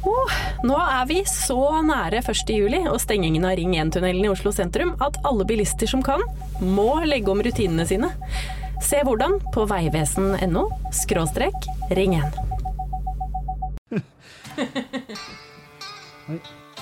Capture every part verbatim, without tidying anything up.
Oh, nå er vi så nære første juli og stengingen av Ring en-tunnelen i Oslo sentrum at alle bilister som kan, må legge om rutinene sine. Se hvordan på veivesen.no skråstrek ring en. Oi.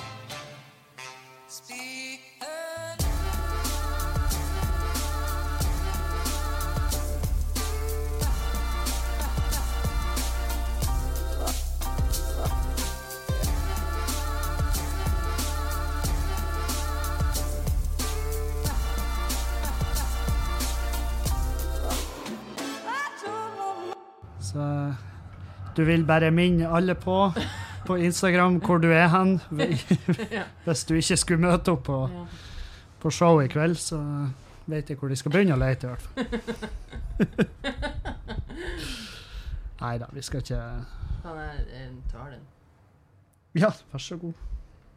Så du vil bare minne alle på på Instagram hvor du er hen hvis du ikke skulle møte opp på, på show i kveld, så vet jeg hvor de skal begynne å lete i hvert fall. Neida, vi skal ikke Kan jeg ta den? Ja, vær så god.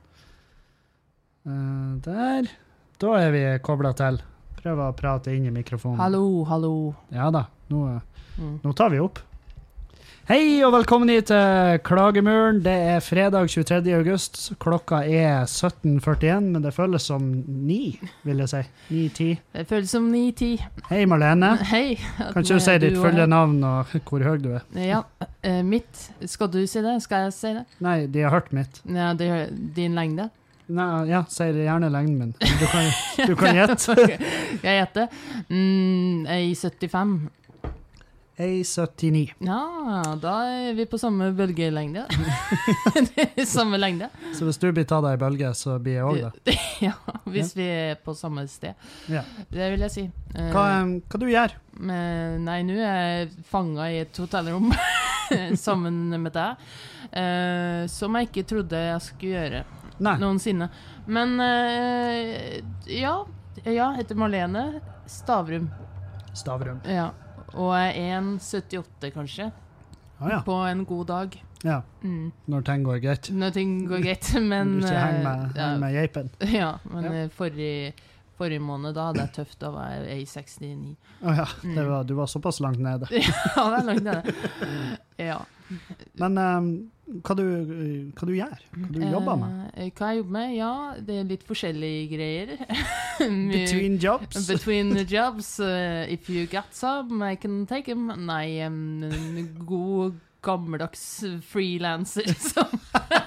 Uh, der da er vi koblet til. Prøv å prate inn i mikrofonen. Hallo, hallo. Ja da, nå, mm. nå tar vi opp. Hei og velkommen hit til Klagemuren. Det er fredag tjuetredje august. Klokka er sytten førtien, men det føles som ni, vil jeg si. ni ti. Det føles som ni ti. Hei Marlene. Hei. Kan ikke du si ditt fulle navn og hvor høy du er? Ja, uh, mitt. Skal du si det? Skal jeg si det? Nei, de har hørt mitt. Ja, det er din lengde. Nei, ja, sier gjerne lengden min. Du kan, du kan gjette. Okay. Jeg gjetter. Mm, jeg er syttifem. Jeg er syttini. Ja, da er vi på samme bølgelengde. Det er samme lengde. Så hvis du blir tatt av i bølge, så blir jeg også det? Ja, hvis vi er på samme sted. Ja. Det vil jeg si. Hva, hva du gjør? Men, nei, nå er jeg fanget i et hotellrom sammen med deg, uh, som jeg ikke trodde jeg skulle gjøre nei. Noensinne. Men uh, ja, jeg heter Marlene Stavrum. Stavrum. Ja. Og jeg er en komma syttiåtte kanskje, ah, ja. På en god dag. Ja, mm. når ting går greit. Når ting går greit, men... Du ikke henger med, ja, heng med geipen. Ja, men ja. Forrige, forrige måned da hadde jeg tøft, da var jeg en komma sekstini. Ah, ja, det var, du var såpass langt nede. Ja, det er langt nede. Ja. Men um, hva, du, hva du gjør? Hva du jobber med? Eh, hva jeg jobber med? Ja, det er litt forskjellige greier. Between jobs? Between the jobs. Uh, if you got some, I can take them. Nei, um, god gammeldags freelancer, som,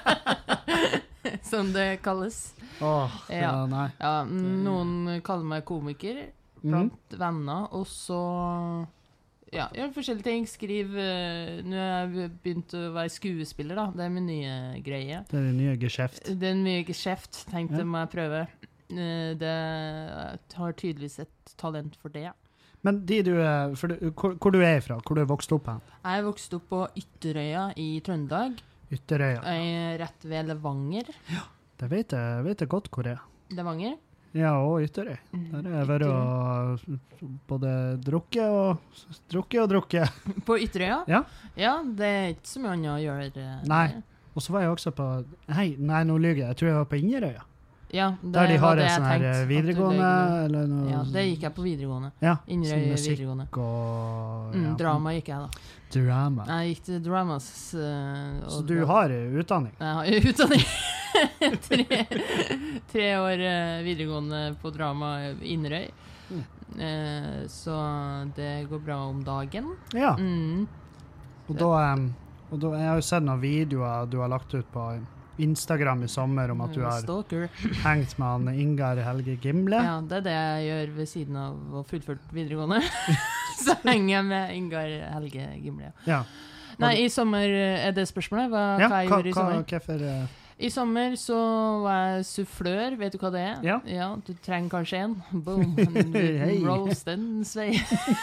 som det kalles. Åh, oh, ja. nei. Ja, noen kaller meg komiker blant mm. venner, og så... Ja, jeg gjør forskjellige ting, skriv, uh, nå har jeg begynt å være skuespiller da, det er min nye greie. Det er min nye geskjeft. Det er en nye geskjeft, tenkte ja. må jeg prøve. Uh, det har tydeligvis et talent for det. Men de du er, for du, hvor, hvor du er ifra, hvor du er vokst opp hen? Jeg er vokst opp på Ytterøya i Trøndelag. Ytterøya? Jeg er rett ved Levanger. Ja, det vet jeg, vet jeg godt hvor det er. Levanger? Ja, og Ytterøy. Der er jeg vært å både drukke og drukke og drukke. På Ytterøya? Ja. Ja, det er ikke så mye annet å gjøre. Nei, og så var jeg også på, hei, nei, nå lyger jeg, jeg tror jeg var på Inderøya. Ja, det der de har det en sånn her videregående, eller noe. Ja, det gikk jeg på videregående. Ja, Inderøy videregående. Og... Mm, ja. Drama gikk jeg da. Drama. Jeg gikk til dramas. Uh, så du har utdanning? Jeg har utdanning. tre, tre år uh, videregående på drama Inderøy. Mm. Uh, så det går bra om dagen. Ja. Mm. Og da, um, og da, jeg har jo sett noen videoer du har lagt ut på Instagram i sommer om at du har Stalker. hengt med han Ingar Helge Gimle. Ja, det er det jeg gjør ved siden av å fullført videregående. Så henger jeg med Ingar Helge Gimle. Ja. Nei, i sommer er det spørsmålet. Hva, ja, hva jeg hva, gjør i sommer? Hva, hva uh... I sommer så var jeg sufflør, vet du hva det er? Ja. Ja, du trenger kanskje en. Boom, hey. roast den svei.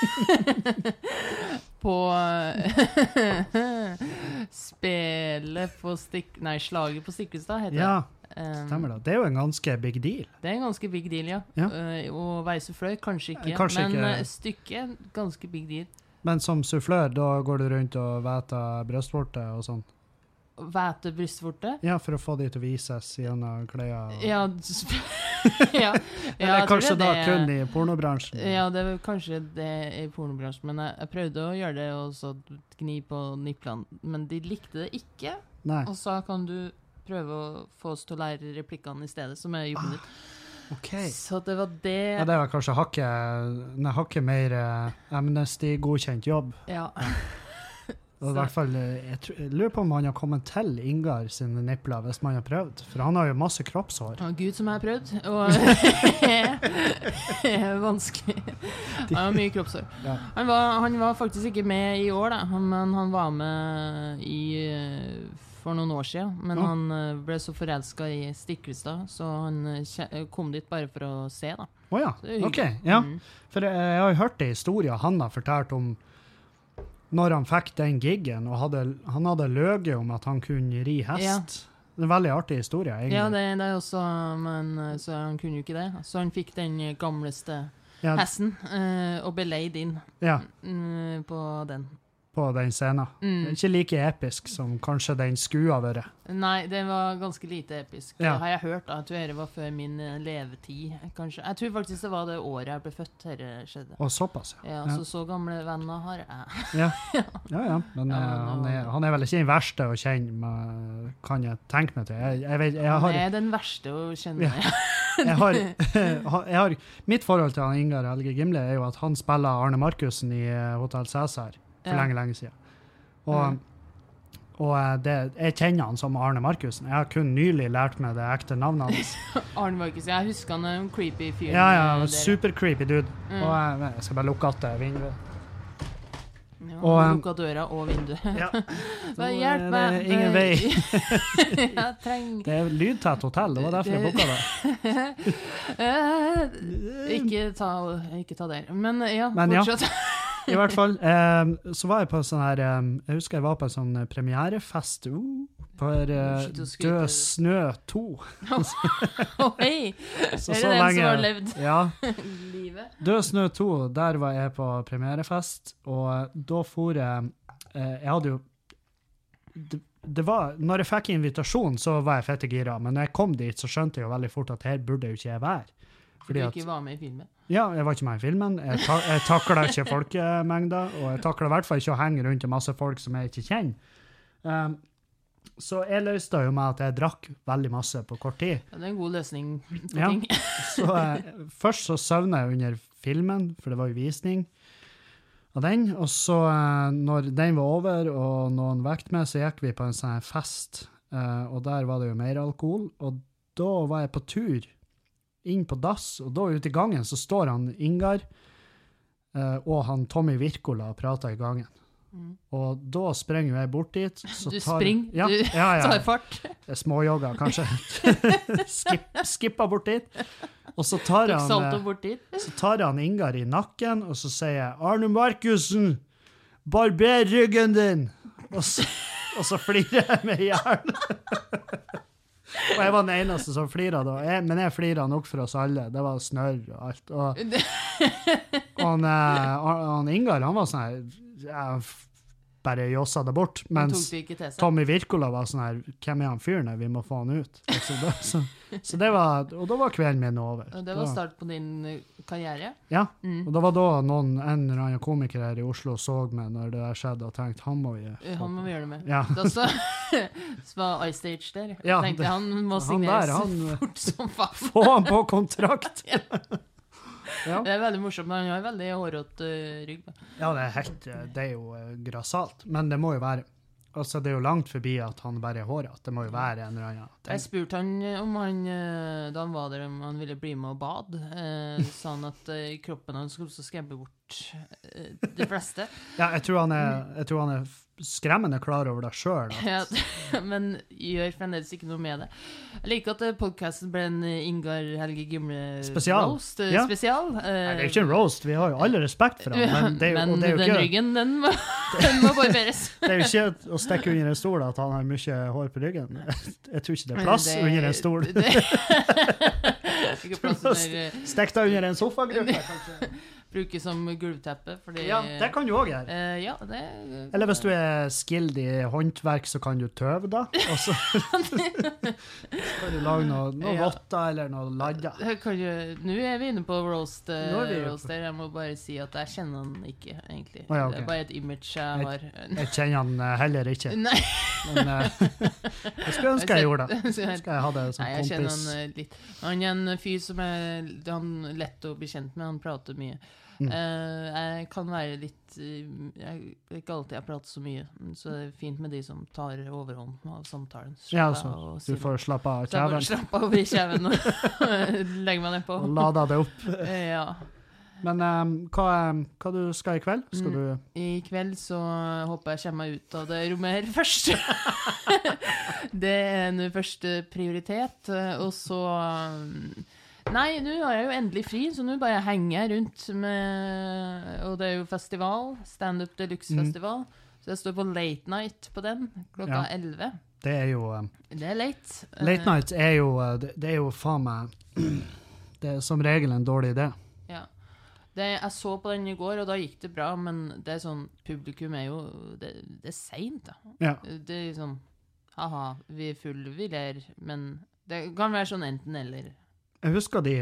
På spille på stikk... Nei, slaget på Stiklestad heter ja. det. Ja, stemmer det. Det er jo en ganske big deal. Det er en ganske big deal, ja. ja. Uh, og være sufflør, kanskje ikke. Kanskje men ikke. Uh, stykket, ganske big deal. Men som sufflør, da går du rundt og veter brøstvorte og sånn? Væte brystvorte? Ja, for å få de til å vises gjennom klær. Ja, ja. Eller kanskje da det, kun i pornobransjen. Ja, det er kanskje det i pornobransjen, men jeg, jeg prøvde å gjøre det og så gni på nipplene, men de likte det ikke. Nei. Og så kan du prøve å få oss til å lære replikkene i stedet, som er jobben din. Ah, ok. Så det var det... Ja, det var kanskje hakket, hakket mer uh, amnesty-godkjent jobb. Ja. Og i hvert fall, jeg, tror, jeg lurer på om han har kommet til Ingar sine nippler hvis man har prøvd, for han har jo masse kroppshår. Ja, Gud som jeg har prøvd, og det er vanskelig. Han har mye kroppshår. Ja. Han, var, han var faktisk ikke med i år, da, men han var med i, for noen år siden, men ja. Han ble så forelsket i Stiklestad, så han kom dit bare for å se, da. Åja, oh, ok, ja. Mm. For jeg, jeg har jo hørt det historier han har fortalt om når han fikk den giggen, og hadde, han hadde løget om at han kunne ri hest. Ja. Det er en veldig artig historie, egentlig. Ja, det, det er også, men så han kunne jo ikke det. Så han fikk den gamleste ja. hesten, uh, og ble leid inn ja. uh, på den. På den scenen. Mm. Ikke like episk som kanskje den skulle ha vært. Nei, det var ganske lite episk. Ja. Det har jeg hørt, da. Jeg tror det var før min levetid, kanskje. Jeg tror faktisk det var det året jeg ble født her skjedde. Og såpass, ja. Ja, så så gamle venner har jeg. ja. ja, ja. Men ja, uh, han, er, han er vel ikke den verste å kjenne, med, kan jeg tenke meg til. Jeg, jeg vet, jeg har, han er den verste å kjenne. Ja. jeg, har, jeg har, mitt forhold til han Ingar Helge Gimle er jo at han spiller Arne Markussen i Hotel Cæsar. For ja. lenge, lenge siden. Og, mm. og det, jeg kjenner han som Arne Markussen. Jeg har kun nylig lært meg det ekte navnet hans. Arne Markussen, jeg husker han er en creepy fyr. Ja, ja, super creepy dude. Mm. Og jeg, jeg skal bare lukke at det vinduet. Ja, og lukke døra og vinduet. Ja. Så, hjelp meg. Det er ingen vei. jeg trenger... Det er lydtett hotell, det var derfor jeg booket det. ikke, ta, ikke ta der. Men ja, Men, fortsatt. Ja. I hvert fall, um, så var jeg på sånn her, um, jeg husker jeg var på en sånn premierefest uh, på uh, Død Snø to. oh, hei! Så, er det så den lenge, som har levd ja. livet? Død Snø to, der var jeg på premierefest, og da for jeg, uh, jeg hadde jo, det, det var, når jeg fikk invitasjon, så var jeg fette gira, men når jeg kom dit, så skjønte jeg jo veldig fort at her burde jo ikke jeg være. Fordi du ikke var med i filmen? Ja, jeg var ikke med i filmen. Jeg, ta, jeg taklet ikke folkemengder, og jeg taklet i hvert fall ikke å henge rundt en masse folk som jeg ikke kjenner. Um, så jeg løste jo med at jeg drakk veldig masse på kort tid. Ja, det er en god løsning på ja. ting. så, uh, først så søvnet jeg under filmen, for det var jo visning av den, og så uh, når den var over, og noen vekte med, så gikk vi på en sånn fest, uh, og der var det jo mer alkohol, og da var jeg på tur inn på dass, og da ute i gangen så står han Ingar uh, og han Tommy Wirkola og prater i gangen. Mm. Og da sprenger jeg bort dit. Så du tar, springer, ja, du ja, ja. tar fart. Småjogger, kanskje. Skip, skipper bort dit. Og så tar, han, bort dit. så tar han Ingar i nakken, og så sier jeg, Arne Markussen, barber ryggen din! Og så, og så flirer jeg med hjernen. Og jeg var den eneste som fliret da. Jeg, men jeg fliret nok for oss alle. Det var snørr og alt. Og, og han, han Ingar, han var sånn her, jeg bare josset det bort. Mens Tommy Wirkola var sånn her, hvem er han fyren? Vi må få han ut. Så, det, så, så det var, og da var kvelden min over. Og det var start på din karriere? Ja, mm. og det var da noen, en eller annen komiker her i Oslo så meg når det skjedde, og tenkte, han må vi... Han må vi gjøre det med. Ja. Da så, så var iStage der. Jeg ja, tenkte, det, han må signere han der, så fort som faen. Få han på kontrakt! ja. Ja. Det er veldig morsomt, men han har veldig hårdt uh, rygg. Ja, det er helt, det er jo uh, grassat, men det må jo være, altså det er jo langt forbi at han bare er håret, det må jo være en eller annen. Jeg spurte han om han, uh, da han var der, om han ville bli med og bad, uh, sa han at uh, kroppen han skulle så skremme bort uh, de fleste. Ja, jeg tror han er, jeg tror han er skremmende klar over det selv. Ja, men gjør fremdeles ikke noe med det. Jeg liker at podcasten ble en Ingar Helge Gimle spesial. roast. Ja. Spesial. Nei, det er ikke en roast, vi har jo alle respekt for han. Men, det er, men og det er jo den ikke, ryggen, den må, den må barberes. Det er jo ikke å stekke under en stol at han har mye hår på ryggen. Jeg tror ikke det er plass det, under en stol. Det, det, ikke plass under... Stekk deg under en sofagruppe, kanskje. bruke som gulvteppe. Fordi, Ja, det kan du også gjøre. Uh, ja, det... Eller hvis du er skilled i håndverk, så kan du tøve da. Og så skal du lage noe, noe Ja. votter eller noe ladda. Kan du, nå er vi inne på roast, uh, Nå er vi- roaster. Jeg må bare si at jeg kjenner han ikke, egentlig. Å, ja, ok. Det er bare et image jeg har. Jeg kjenner han eh, heller ikke. Nei. Men eh, jeg skulle ønske jeg gjorde det. Så jeg- Skal jeg ha det som Nei, jeg kjenner kompis. han eh, litt. Han er en fyr som er han er lett å bli kjent med, han prater mye. Mm. Eh, jeg kan være litt eh, jeg, Det er ikke alltid jeg prater så mye, så det er fint med de som tar overhånd av samtalen. Ja, Slapp altså, av og du si får slappe av noe. Så jeg bare kjæven slapper av i kjæven og legger meg ned på. og lade det opp. Eh, ja. Men eh, hva, eh, hva du skal i kveld? Skal Mm. du... I kveld så håper jeg kommer meg ut av det rommet her først. Det er en første prioritet. Og så Nei, nå har jeg jo endelig fri, så nå bare henger jeg rundt med Og det er jo festival. Stand-up Deluxe-festival. Så jeg står på late night på den klokka Ja. elleve. Det er jo... eh, Det er late. Late night er jo, eh, det, det er jo faen meg... Det er som regel en dårlig idé. Ja. Det, jeg så på den i går, og da gikk det bra, men det er sånn, publikum er jo Det, det er sent, da. Ja. Det er sånn haha, vi er fulle, vi ler, men det kan være sånn enten-eller. Jeg husker de...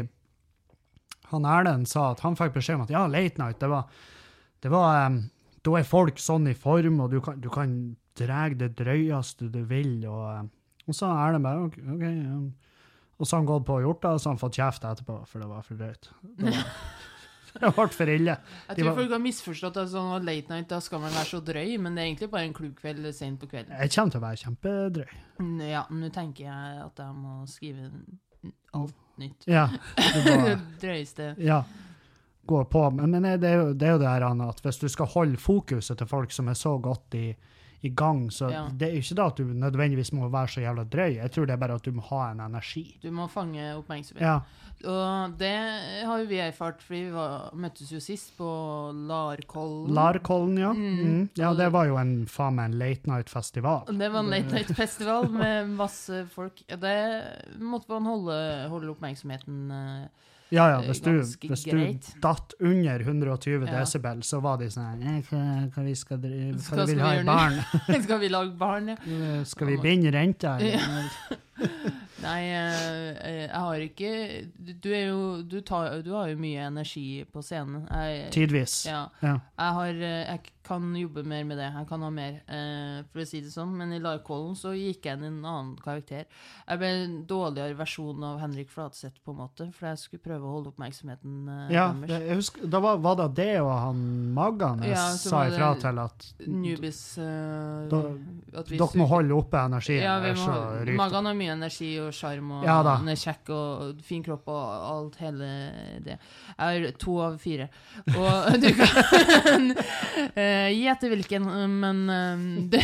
Han Erlend sa at han fikk beskjed om at ja, late night, det var... Det var... em, da er folk sånn i form, og du kan, du kan drege det drøyeste du vil, og, em, og så er det bare, ok, ok, ja. Og så har han gått på og gjort det, og så har han fått kjeft etterpå, for det var for drøyt. Det var, det ble for ille. Jeg De tror var- folk har misforstått at sånn late night, da skal man være så drøy, men det er egentlig bare en klubbkveld sent på kvelden. Jeg kommer til å være kjempedrøy. Mm, Ja, men nå tenker jeg at jeg må skrive alt nytt. Ja, du må, Det drøyeste. ja, gå på. Men, men det, er jo, det er jo det her, Anna, at hvis du skal holde fokuset til folk som er så godt i, i gang, så Ja. det er jo ikke da at du nødvendigvis må være så jævla drøy. Jeg tror det er bare at du må ha en energi. Du må fange oppmerksomhet. Ja, Og det har jo vi erfart, fordi vi var, møttes jo sist på Larkollen. Larkollen, ja. Mm. Mm. Ja, Og det det- var jo en, faen meg en late night festival. Det var en late night festival med masse folk. Det måtte man holde, holde oppmerksomheten eh, Ja, ja, hvis du, ganske hvis greit. du datt under hundre og tjue Ja. desibel, så var de sånn, eh, hva, hva vi skal drive, hva Skal- vi vil skal ha vi i gjøre nå? barn? Skal vi lage barn, ja? Eh, Skal vi binde renta? eller? Nei, eh, jeg har ikke Du, du er jo du, tar, du har jo mye energi på scenen. Jeg, Tidvis. ja. Ja. Jeg, har, eh, jeg kan jobbe mer med det. Jeg kan ha mer, eh, for å si det sånn. Men i Larkollen så gikk jeg inn i en annen karakter. Jeg ble en dårligere versjon av Henrik Fladseth, på en måte, for jeg skulle prøve å holde oppmerksomheten eh, Ja, deres. jeg husker, da var, var det det og han Maggan jeg Ja, så sa var ifra det til at Newbies eh, Da- at vi dere må su- holde oppe energien. Ja, vi ellers må, så ha- ryker det. Magan har mye energi og sjarm, og Ja da. han er kjekk og fin kropp og alt hele det. Jeg har to av fire. Og du kan eh, gi etter hvilken, men eh, det,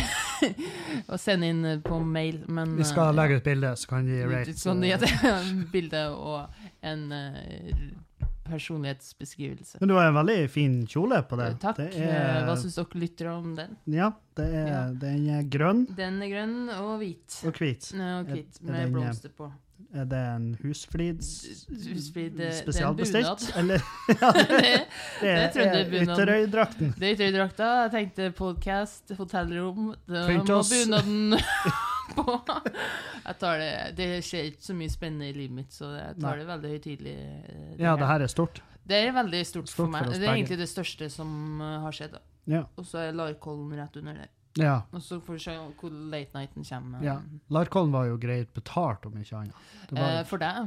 og sende inn på mail. Men, Vi skal eh, legge et bilde, så kan vi gi rate. Du skal gi etter bilde og en eh, personlighetsbeskrivelse. Men du har en veldig fin kjole på det. Takk. Det Eh, er, Hva syns dere lytter om den? ja, det er, Ja. den er grønn Den er grønn og hvit. og hvit. Nei, og hvit, Er- er med den, eh, blomster på. Er det en husflids Husflid, det- det er en spesialbestilt? bunad. Eller? Ja, det, Det, det det er er trønderbunaden. Ytterøydrakten. det er ytterøydrakta. Jeg tenkte podcast, hotellrom. Da Pynt må oss. bunaden på. Jeg tar det Det skjer ikke så mye spennende i livet mitt, så jeg tar Nei. det veldig høytidelig. eh, Ja, det her er stort. Det er veldig stort, Stort for for meg. oss Det er begge. egentlig det største som eh, har skjedd. Da. Ja, Og så er Larkollen rett under der. ja. Og så får vi se hvor late nighten kommer. ja. Larkollen var jo greit betalt, om ikke annet. Det var, Eh, for deg.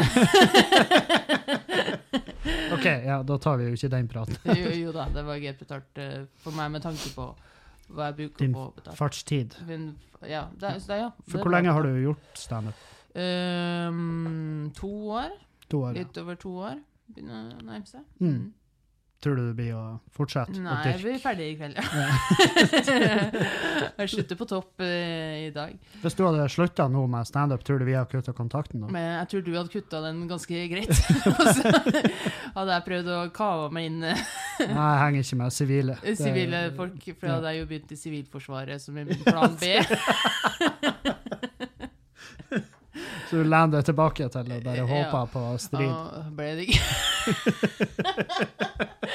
ok, ja, da tar vi jo ikke den praten. jo, jo da, det var greit betalt eh, for meg med tanke på hva jeg bruker Din på å betale. fartstid. Men, ja, det, så det, ja. For Det hvor var lenge har betalt. du gjort stand-up? Ehm, to år. To år, ja. Litt over to år. Begynner å nærme seg. Mm. Tror du det blir å fortsette å Nei, jeg dyrke? blir ferdig i kveld, ja. Jeg slutter på topp eh, i dag. Hvis du hadde sluttet nå med stand-up, tror du vi har kuttet kontakten da? Men jeg tror du hadde kutta den ganske greit. Og så hadde jeg prøvd å kave meg inn eh, Nei, jeg henger ikke med sivile. Det- sivile folk, for ja. jeg hadde jeg jo begynt i Sivilforsvaret som en plan B. Så du lener deg tilbake til å bare Ja. håpe på strid. Og ble det ikke.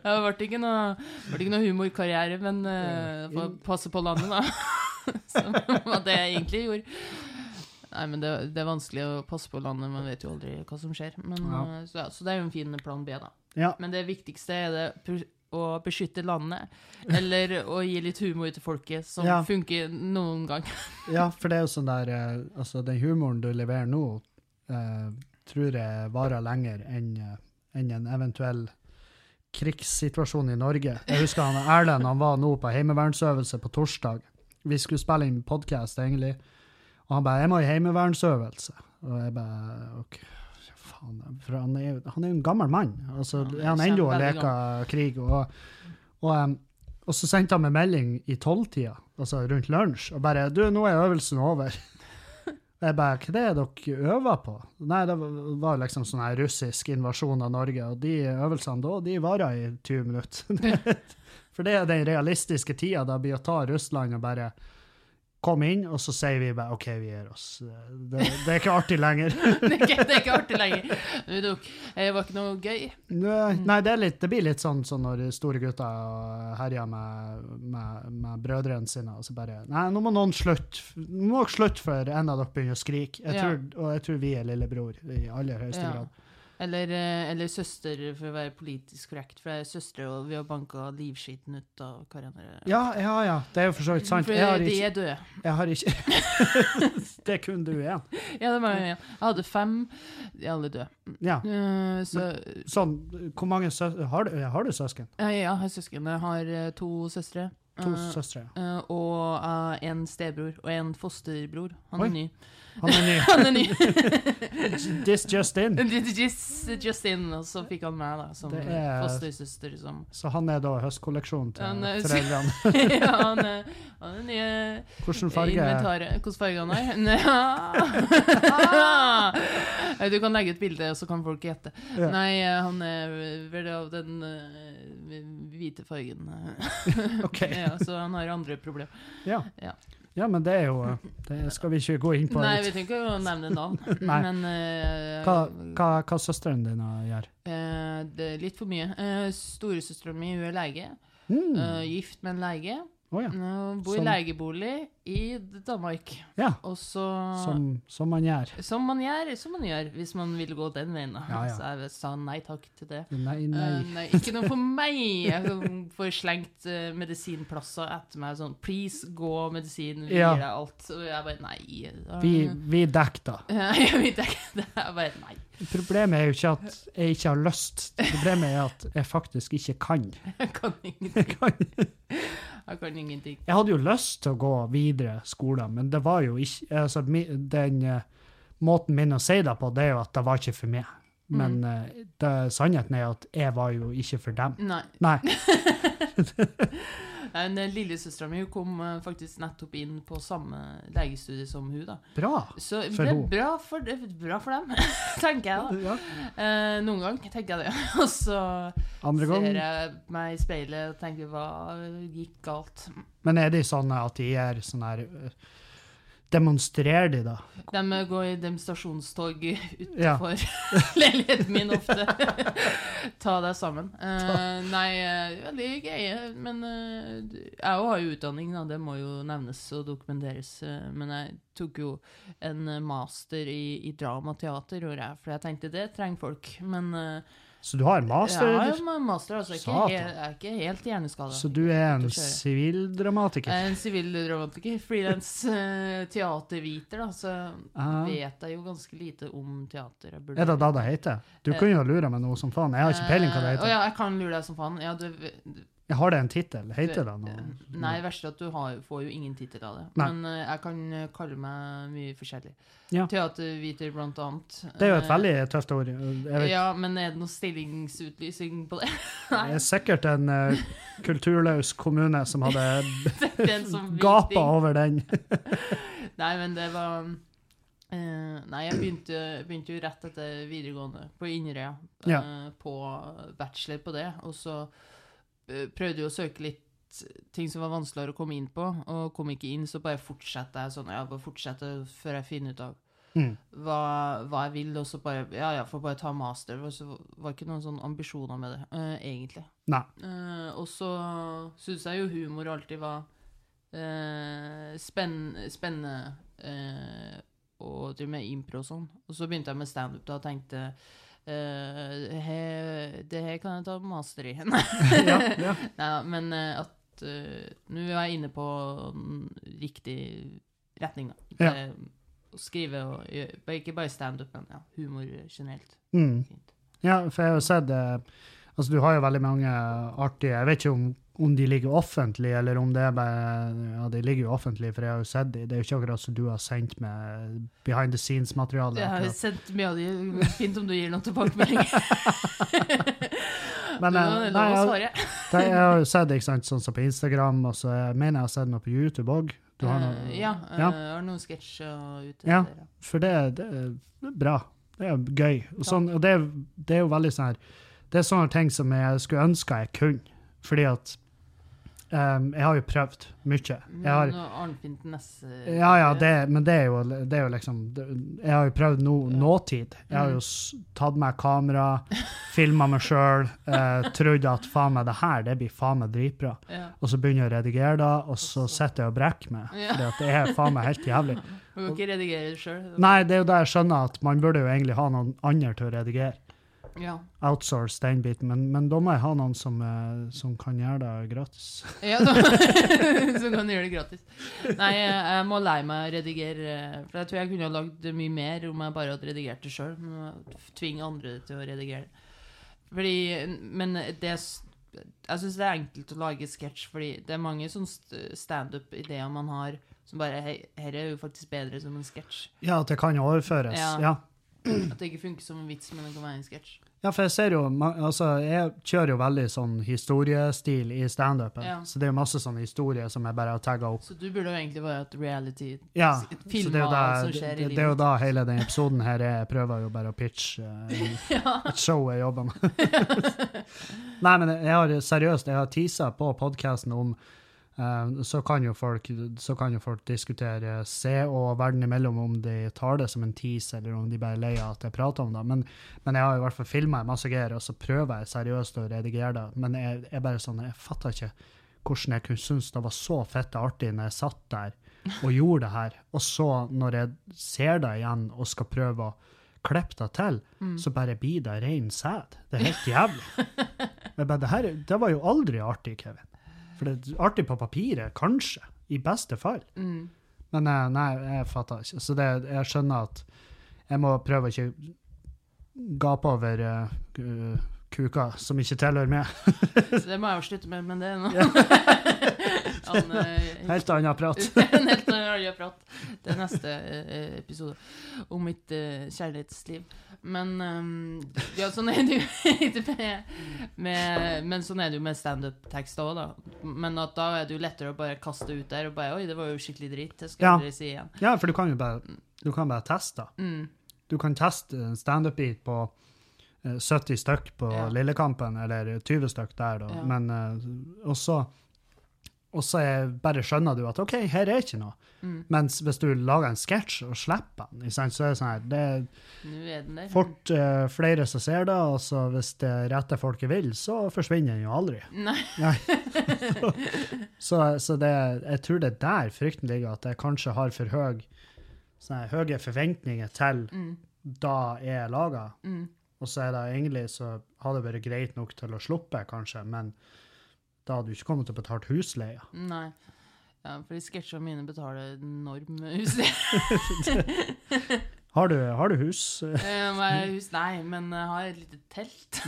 Det ble ikke noe, ble ikke noe humorkarriere, men uh, for å passe på landet da. Som var det jeg egentlig gjorde. Nei, men det, det er vanskelig å passe på landet, man vet jo aldri hva som skjer. Men, ja. Uh, så, ja, så det er jo en fin plan B da. Ja. Men det viktigste er det å beskytte landet, eller å gi litt humor til folket, som ja. funker noen gang. Ja, for det er jo sånn der, uh, altså den humoren du leverer nå, uh, tror jeg varer lenger enn, uh, enn en eventuell krigssituasjon i Norge. Jeg husker han Erlend, han var nå på heimevernsøvelse på torsdag. Vi skulle spille inn podcast egentlig, og han bare, jeg må i heimevernsøvelse. Og jeg bare, ok, faen, for han er, han er jo en gammel mann. Altså, ja, han ender jo å leke krig, og, og, um, og så sendte han meg melding i tolvtida, altså rundt lunsj, og bare, du, nå er øvelsen over. Jeg bare, hva det er dere øver på? Nei, det var liksom sånn her russisk invasjon av Norge, og de øvelsene da, de varer i tjue minutter. For det er den realistiske tida, da blir å ta Russland og bare komme inn, og så sier vi bare, ok, vi gir oss. Det, det er ikke artig lenger. det, er ikke, det er ikke artig lenger. Det var ikke noe gøy. Nei, nei det, er litt, det blir litt sånn, sånn når store gutter herjer med, med, med brødrene sine, og så bare, nei, nå må noen slutte. Nå må dere slutte for en av dere begynner å skrike. Jeg tror, ja. Og jeg tror vi er lillebror i aller høyeste ja. grad. Eller, eller søster, for å være politisk korrekt, for jeg er søster, og vi har banket livskiten ut av hverandre. Ja, ja, ja, det er jo for så vidt sant. For jeg har de ikke, er døde. Jeg har ikke... det er kun du igjen. Ja, det var jeg igjen. Jeg hadde fem, de er alle døde. Ja. Uh, så, Men, sånn, hvor mange søsken? Har, har du søsken? Ja, jeg har søsken. Jeg har to søstre. To uh, søstre, ja. Uh, og uh, en stebror, og en fosterbror. Han Oi. er ny. Han er ny. han er ny. This just in. This just in, og så fikk han meg da, som er, fostersøster. Som. Så han er da høstkolleksjon til han er, foreldrene? Ja, han er, han er nye Hvordan farge? Inventaret. Hvordan farge han er? Du kan legge et bilde, og så kan folk gjette. Ja. Nei, han er vel av den uh, hvite fargen. Ok. Ja, så han har andre problemer. Ja. Ja. Ja, men det er jo, det skal vi ikke gå inn på. Nei, vi trenger ikke å nevne navn. Men, uh, hva, hva, hva søsteren din gjør? Uh, det er litt for mye. Uh, Storesøsteren min, hun er lege. Mm. Uh, gift med en lege. Oh, ja. Uh, bor som, i legebolig i Danmark. Ja, og så, som, som man gjør. Som man gjør, som man gjør, hvis man vil gå den veien. Ja, ja. Så jeg sa nei takk til det. Nei, nei. Uh, nei ikke noe for meg. Jeg får slengt uh, medisinplasser etter meg, sånn, please, gå medisin, vi ja. gir deg alt. Og jeg bare, nei. Uh, vi, vi dekker da. Ja, vi dekker det. Jeg bare, nei. Problemet er jo ikke at jeg ikke har lyst. Problemet er at jeg faktisk ikke kan. Jeg kan ingenting. Jeg kan, jeg kan ingenting. Jeg hadde jo lyst til å gå videre skolen, men det var jo ikke, altså, den uh, måten min å si det på, det er jo at det var ikke for meg. Men mm. uh, det, sannheten er at jeg var jo ikke for dem. Nei. Nei. En lillesøsteren min kom uh, faktisk nettopp inn på samme legestudie som hun da. Bra så for det hun. Bra for, bra for dem, tenker jeg da. Ja. Uh, noen gang tenker jeg det. Og så Andre ser gang. jeg meg i speilet og tenker, hva gikk galt? Men er de sånne at de er sånne her... Uh, demonstrerer de da? De går i demonstrasjonstog utenfor ja. leiligheten min ofte. Ta deg sammen. Uh, nei, veldig gøy. Men uh, jeg har jo utdanning, da. Det må jo nevnes og dokumenteres. Uh, men jeg tok jo en master i, i drama og teater, for jeg tenkte det trenger folk. Men... Uh, Så du har master? Ja, jeg har master, altså. Ikke helt, jeg er ikke helt hjerneskadet. Så du er en sivildramatiker? Jeg er en sivildramatiker. Freelance uh, teaterviter, da. Så ah. vet jeg jo ganske lite om teater. Er det da det heter? Du kunne jo lure meg noe som faen. Jeg har ikke peiling hva det heter. Å uh, ja, jeg kan lure deg som faen. Ja, du... du Jeg har det en titel? Heter det noe? Nei, det verste er at du har, får jo ingen titel av det. Nei. Men uh, jeg kan kalle meg mye forskjellig. Ja. Teaterviter blant annet. Det er jo et veldig tøft ord. Ja, men er det noe stillingsutlysing på det? Nei. Det er sikkert en uh, kulturløs kommune som hadde gapet over den. Nei, men det var... Uh, nei, jeg begynte, begynte jo rett etter videregående på Inderøya. Uh, ja. På bachelor på det, og så prøvde jo å søke litt ting som var vanskeligere å komme inn på, og kom ikke inn, så bare fortsetter jeg sånn, jeg bare fortsetter før jeg finner ut av Mm. hva, hva jeg vil, og så bare, ja, ja, for bare ta master, og så var ikke noen sånne ambisjoner med det, uh, egentlig. Nei. Uh, og så synes jeg jo humor alltid var uh, spenn, spennende, uh, og til med impro og sånn. Og så begynte jeg med stand-up da, og tenkte, uh, he, det her kan jeg ta master i. ja, ja. Nei, men uh, at uh, nå er jeg inne på riktig retning da. Ja. Det, å skrive, og ikke bare stand-up, men ja, humor generelt. Mm. Ja, for jeg har jo sett, eh, altså du har jo veldig mange artige, jeg vet ikke om, om de ligger offentlig, eller om det er bare, ja, de ligger jo offentlig, for jeg har jo sett de, det er jo ikke akkurat som du har sendt med behind the scenes materiale. Jeg har jo sendt mye av de, fint om du gir noen tilbakemelding. Men du, eh, nei, jeg, jeg har jo sett, ikke sant, sånn som på Instagram, og så jeg mener jeg har sett noe på YouTube også. Du har noe, uh, ja, uh, ja. jeg har noen sketsjer ute. Ja, der, ja. for det, det er bra. Det er gøy. Og, sånn, og det, det er jo veldig sånn her, det er sånne ting som jeg skulle ønske jeg kunne. Fordi at um, jeg har jo prøvd mye. Jeg har, men Arnfint Nesse... Ja, ja, det, men det er, jo, det er jo liksom, det, jeg har jo prøvd no, nåtid. Jeg har jo s- tatt meg kamera, filmet meg selv, eh, trodde at faen meg det her, det blir faen meg dritbra. Ja. Og så begynner jeg å redigere da, og så setter jeg og brekker meg. Ja. Fordi at det er faen meg helt jævlig. Du kan ikke redigere det selv. Nei, det er jo der jeg skjønner at man burde jo egentlig ha noen andre til å redigere. Ja. Outsource den biten, men, men da må jeg ha noen som, eh, som kan gjøre det gratis. Ja, da, så kan du gjøre det gratis. Nei, jeg, jeg må lære meg å redigere, for jeg tror jeg kunne ha lagd mye mer om jeg bare hadde redigert det selv, men tvinge andre til å redigere. Fordi, men det, jeg synes det er enkelt å lage sketsj, fordi det er mange sånne stand-up-ideer man har, som bare, hei, her er jo faktisk bedre som en sketsj. Ja, at det kan overføres, Ja. ja. At det ikke funker som en vits, men det kan være en sketsj. Ja, for jeg ser jo, ma- altså, jeg kjører jo veldig sånn historiestil i stand-upen, Ja. så det er jo masse sånne historier som jeg bare har tagget opp. Så du burde jo egentlig være et reality, Ja, et så film det er jo av da, alt som det, skjer i det, livet. det er jo da hele den episoden her er, jeg prøver jo bare å pitche eh, Ja. et show jeg jobber med. Nei, men jeg har seriøst, jeg har teaset på podcasten om Uh, så, kan jo folk, så kan jo folk diskutere se og verden imellom om de tar det som en tease, eller om de bare leier at jeg prater om det. Men, men jeg har i hvert fall filmet masse greier, og så prøver jeg seriøst å redigere det. Men jeg, jeg bare sånn, jeg fatter ikke hvordan jeg kunne synes det var så fett artig når jeg satt der og gjorde det her. Og så når jeg ser det igjen og skal prøve å klippe det til, mm. så bare blir det ren sæd. Det er helt jævlig. Jeg bare, det, her, det var jo aldri artig, Kevin. For det er artig på papiret, kanskje, i beste fall. Mm. Men nei, jeg fatter ikke. Så det, jeg skjønner at jeg må prøve å ikke gape over uh, kuka som ikke tilhører meg. Så det må jeg jo slutte med, men det er noe. Han, uh, helt annen prat. En helt annen prat. Det er neste uh, episode om mitt uh, kjærlighetsliv. Men um, ja, sånn er det jo ikke med, med, men sånn er det jo med stand-up-tekst også da. Men at da er det jo lettere å bare kaste ut der og bare, oi, det var jo skikkelig dritt, det skal ja. jeg si igjen. Ja, for du kan jo bare, du kan bare teste. Mm. Du kan teste en stand-up-bit på uh, sytti stykk på ja. Lillekampen, eller tyve stykk der da. Ja. Men uh, også Og så bare skjønner du at ok, her er ikke noe. Mm. Mens hvis du lager en sketsj og slipper den, så er det sånn her, det er, er fort uh, flere som ser det, og så hvis det rette folket vil, så forsvinner den jo aldri. Nei. Nei. så så det, jeg tror det er der frykten ligger, at jeg kanskje har for høy, sånne høye forventninger til mm. da jeg er laget. Mm. Og så er det egentlig, så har det vært greit nok til å sluppe, kanskje, men da hadde du ikke kommet til å betale husleie. Nei. Ja, for de sketsjene mine betaler enorm husleie. har, du, har du hus? uh, hus? Nei, men jeg har et lite telt.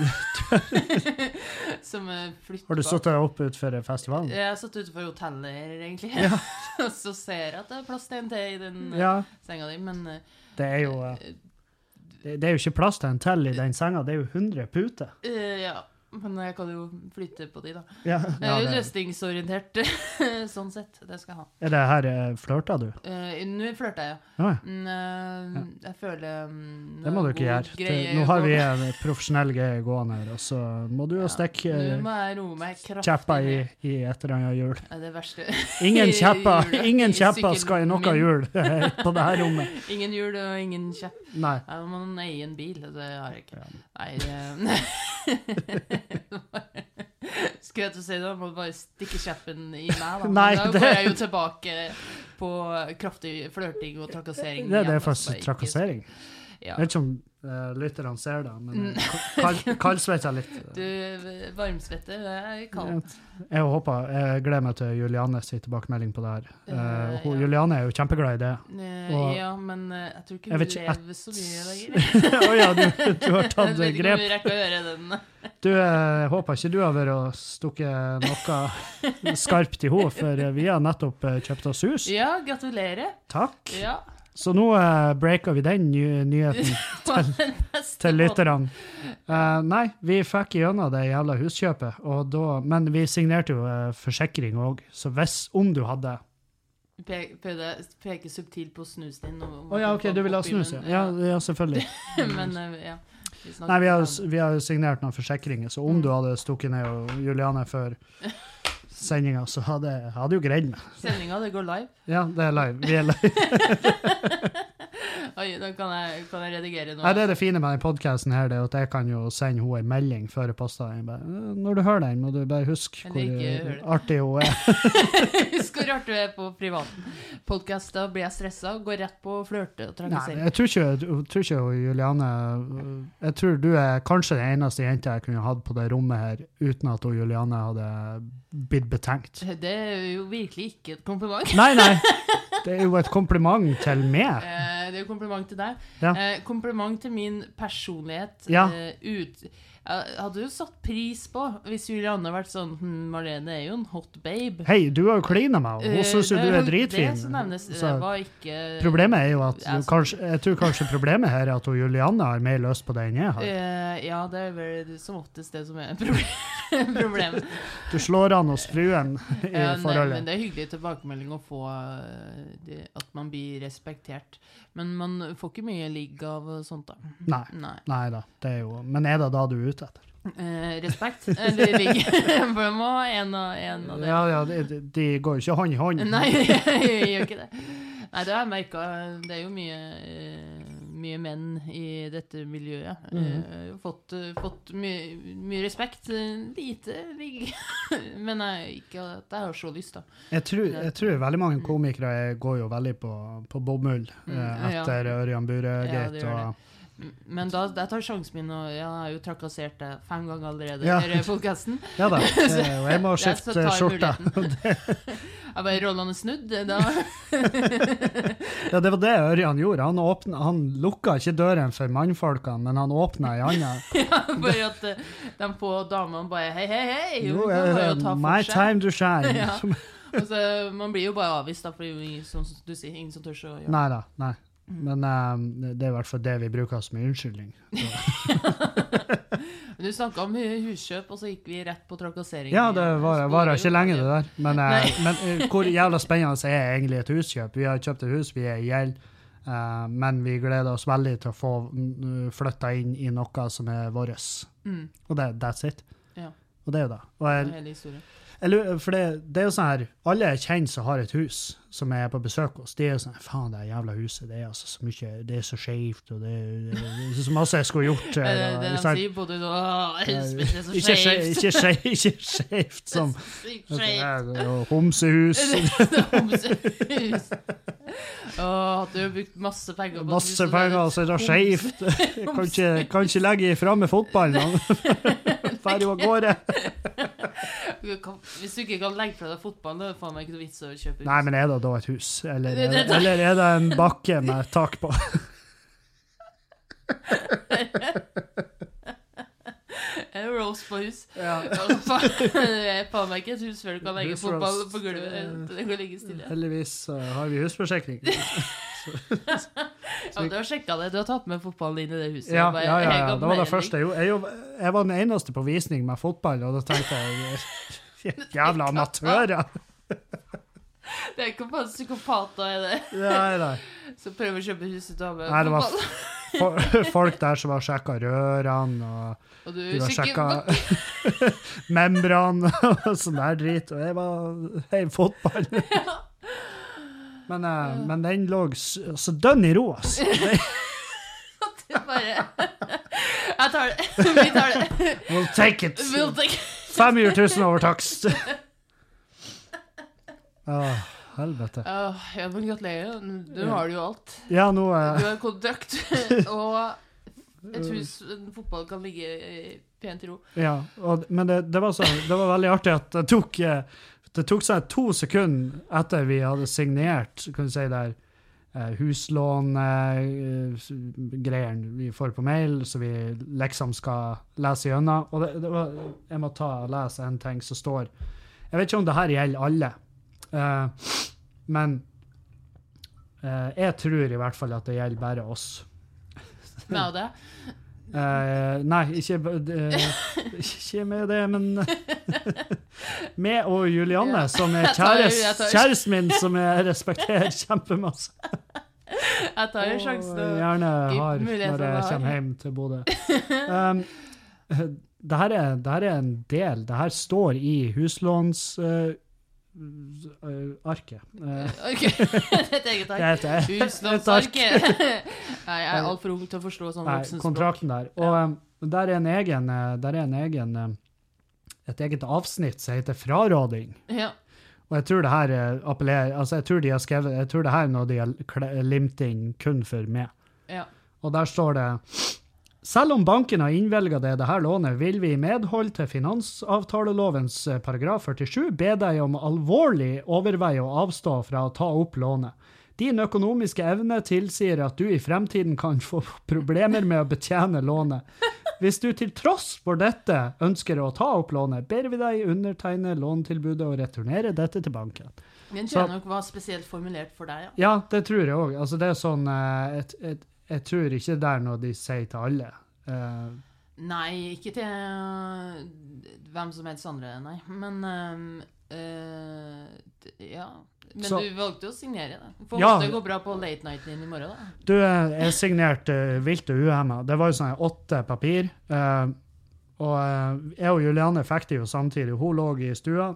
Som flytter. Har du satt deg opp utenfor festivalen? Jeg har satt utenfor hotellet her, egentlig. Ja. Så ser jeg at det er plass til en til i den ja. senga di, men... Uh, det er jo... Uh, det, det er jo ikke plass til en til i den senga, det er jo hundre puter. Uh, ja. men jeg kan jo flytte på de da. Ja, Jeg ja, er jo det, løsningsorientert, sånn sett. Det skal jeg ha. er det her eh, flørter du? Uh, nå flørter jeg, Ja, mm, uh, jeg føler um, det må du ikke gjøre. Det, nå har vi en profesjonell greie gående her, og så må du jo stikke Nå eh, må jeg roe meg kraftig kjeppa i, ned. i et eller annet hjul. Det er det verste. Ingen kjepper, Hjulet ingen i kjepper skal i noe sykkelen min. hjul på det her rommet. Ingen hjul og ingen kjepp. Nei. Jeg må eie en bil, det har jeg ikke. Nei, det... Skulle jeg til å si det, må du bare stikke kjeppen i meg da. Men Nei, da det- går jeg jo tilbake på kraftig flørting og trakassering. Det, det igjen, er faktisk altså, ikke- trakassering. Ja. Jeg vet ikke om uh, lytterne ser det, men uh, kald, kaldsvetter litt. Du, varmsvetter, det er kaldt. Jeg håper, jeg gleder meg til Juliane sin tilbakemelding på det her. Uh, Eh, hun, ja. Juliane er jo kjempeglad i det. Eh, Og- ja, men eh, jeg tror ikke Jeg hun vet ikke, lever så mye lenger. Åja, du, du har Jeg tatt vet ikke om grep. vi rekker å gjøre den. Du, jeg håper ikke du har vært og stukket noe skarpt i henne, for vi har nettopp eh, kjøpt oss hus. Ja, gratulerer. Takk. Ja. Så nå uh, breaker vi den ny nyheten til, til lytterne. Uh, nei, vi fikk gjennom det jævla huskjøpet, og da, men vi signerte jo uh, forsikring også, så hvis om du hadde... Pe- Prøvde å peke subtilt på snusen din. Å ja, ok, du vil ha snus, ja. Ja, ja, selvfølgelig. Men, eh, ja. Vi snakker Nei, vi har, om- vi har signert noen forsikringer, så om Mm. du hadde stukket ned og Juliane før sendingen, så hadde jeg hadde jo greid meg. Sendinga, det går live. Ja, det er live. Vi er live. Oi, da kan jeg, kan jeg redigere noe. Nei, det er det fine med den podcasten her, det er at jeg kan jo sende henne en melding før jeg poster den. Bare, «Øh, Når du hører den, må du bare huske Eller ikke hvor høre det. artig hun er. Husk hvor rart du er på privaten. Podcast, da blir jeg stressa og går rett på flørte og Nei, trakassering. jeg tror ikke, jeg tror ikke hun, Juliane, jeg tror du er kanskje den eneste jente jeg kunne hatt på det rommet her, uten at hun, Juliane hadde blitt betenkt. Det er jo virkelig ikke et kompliment. Nei, nei, det er jo et kompliment til meg. Eh, det er jo kompliment til deg. Ja. Eh, kompliment til min personlighet. Ja. Eh, ut. Jeg hadde jo satt pris på hvis Julianne hadde vært sånn hm, Marlene er jo en hot babe. Hei, du har jo klina med henne. Hun Eh, synes jo det- du er dritfin. Det som nevnes, Så det var ikke problemet er jo at du, Altså- kanskje, jeg tror kanskje problemet her er at hun, Juliane har mer lyst på det enn jeg har. Eh, ja, det er vel som oftest det som er proble- problemet. Du slår an hos fruen i Ja, nei, men forholdet. det er hyggelig tilbakemelding å få eh, det, at man blir respektert. Men man får ikke mye ligg av sånt, da. Nei. Nei. Nei da, det er jo, men er det da du er ute etter? Eh, respekt eller ligg. For man må ha en av, en av det. Ja, ja, de, de går jo ikke hånd i hånd. Nei, jeg gjør ikke det. Nei, det har jeg merket. Det er jo mye, eh, mye menn i dette miljøet. Mhm. Eh, Jeg har fått, eh, fått mye, mye respekt. eh, Lite ligg. Men jeg, ikke at jeg har så lyst, da. Jeg tror, jeg tror veldig mange komikere går jo veldig på, på bomull eh, Mm, ja. etter Ørjan Ja, det Burøe-gate. gjør og Men da, jeg tar sjansen min, og jeg har jo trakassert deg fem ganger allerede Ja. i podcasten. ja da, det, og jeg må Ja, så skifte tar jeg skjorta. Jeg bare rollene snudd, da. Ja, det var det Ørjan gjorde. Han, åpnet, han lukka ikke døren for mannfolkene, men han åpna ei anna. Ja, bare at eh, de få damene bare hei, hei, hei. Jo, hun kan bare eh, ta for my seg. time to shine. Ja. Altså, man blir jo bare avvist, da, for det er jo ingen, som du sier, ingen som tør å gjøre det. Nei da, nei. Men eh, det er i hvert fall det vi bruker som unnskyldning. Men du snakket om hu- huskjøp, og så gikk vi rett på trakassering. Ja, det var, var ikke lenge det der. Men, eh, Nei. men eh, hvor jævla spennende er egentlig et huskjøp? Vi har kjøpt et hus, vi er i gjeld, eh, men vi gleder oss veldig til å få mm, flytta inn i noe som er vårt. Mm, Og det, that's it. ja, Og det er jo det. Og det jeg, er hele historien. jeg lurer- for det, det er jo sånn her, alle jeg kjenner som har et hus, som er på besøk hos, de er jo sånn, faen, det jævla huset, det er altså så mye, det er så skjevt, og det, det, det er så masse jeg skulle gjort. Det her, er og- det ikke de sant? sier, både du og huset mitt er så Ikke skje- skjevt. ikke skje- ikke skjevt som Sykt skjevt. og homsehus. Homsehus. Åh, du har brukt masse penger på et hus, Masse og det er penger, og så er det skjevt. Kan ikke, kan ikke legge ifra med fotballen. Ferdig av gårde. Du kan- Hvis du ikke kan legge fra deg fotballen, da er det faen meg ikke noe vits å kjøpe hus. Nei, men er det da et hus? Eller, Det- det- eller er det en bakke med tak på? Er det roast på hus? Ja. Ja, faen, det er faen meg ikke et hus før du kan legge Husroast. fotball på gulvet. Det kan ligge stille. Heldigvis så har vi husforsikring. Ja, du har sjekket det. Du har tatt med fotballen inn i det huset. Ja, bare, ja, ja, ja. jeg det var det første. Jeg, jeg, jeg var den eneste på visning med fotball, og da tenkte jeg, jævla amatører. Det er ikke bare psykopater i det. Nei, nei. Så prøver å kjøpe huset til å ha med Nei, det var for, folk der som har sjekket rørene, og, og du de har sikker... sjekket membran og sånn der drit, og jeg var hei, fotball. Ja. Men, uh, men den lå så, så dønn i ro, ass. Det er bare... Jeg tar det. Vi tar det. We'll take it. We'll take it. femhundre tusen over takst. Åh, helvete. Uh, ja, men gratulerer. Du har jo alt. Ja, nå... Uh... Du har kontrakt, og et hus, en fotball kan ligge pent i ro. Ja, og, men det, det, var så, det var veldig artig at det tok, det tok seg to sekunder etter vi hadde signert, kan du si der, huslån, greier vi får på mail, så vi liksom skal lese gjennom. Og det, det var, jeg må ta og lese en ting som står. Jeg vet ikke om det her gjelder alle, uh, men uh, jeg tror i hvert fall at det gjelder bare oss. Med det? Uh, nei, ikke, uh, ikke med det, men med og Julianne, ja. Som er kjærest, kjæresten min, som jeg respekterer kjempemasse. Jeg tar jo sjansen til å gjerne har når jeg kommer hjem til Bodø. Um, det, her er, det her er en del, det her står i huslåns... Uh, Uh, arket. Uh, ok, et eget ark. Huslånsarket. Nei, jeg er alt for ung til å forstå sånn voksenspråk. Kontrakten der. Og um, der er en egen, der er en egen um, et eget avsnitt som heter fraråding. Ja. Og jeg tror det her appellerer, altså jeg tror de har skrevet, jeg tror det her er noe de har limt inn kun for meg. Ja. Og der står det: selv om banken har innvelget det, det her lånet, vil vi i medhold til finansavtalelovens paragraf førtisju be deg om alvorlig overveie å avstå fra å ta opp lånet. Din økonomiske evne tilsier at du i fremtiden kan få problemer med å betjene lånet. Hvis du til tross for dette ønsker å ta opp lånet, ber vi deg undertegne låntilbudet og returnere dette til banken. Den tror jeg nok var spesielt formulert for deg, ja. Ja, det tror jeg også. Altså det er sånn... Et, et, Jeg tror ikke det er noe de sier til alle. Uh, nei, ikke til uh, hvem som helst andre, nei. Men, uh, uh, ja. Men så, du valgte å signere det. For ja, det går bra på late nighten din i morgen, da. Du, jeg signerte uh, vilt og uhemmet. Det var jo sånn åtte papir. Uh, og uh, jeg og Julianne fikk det jo samtidig. Hun lå i stua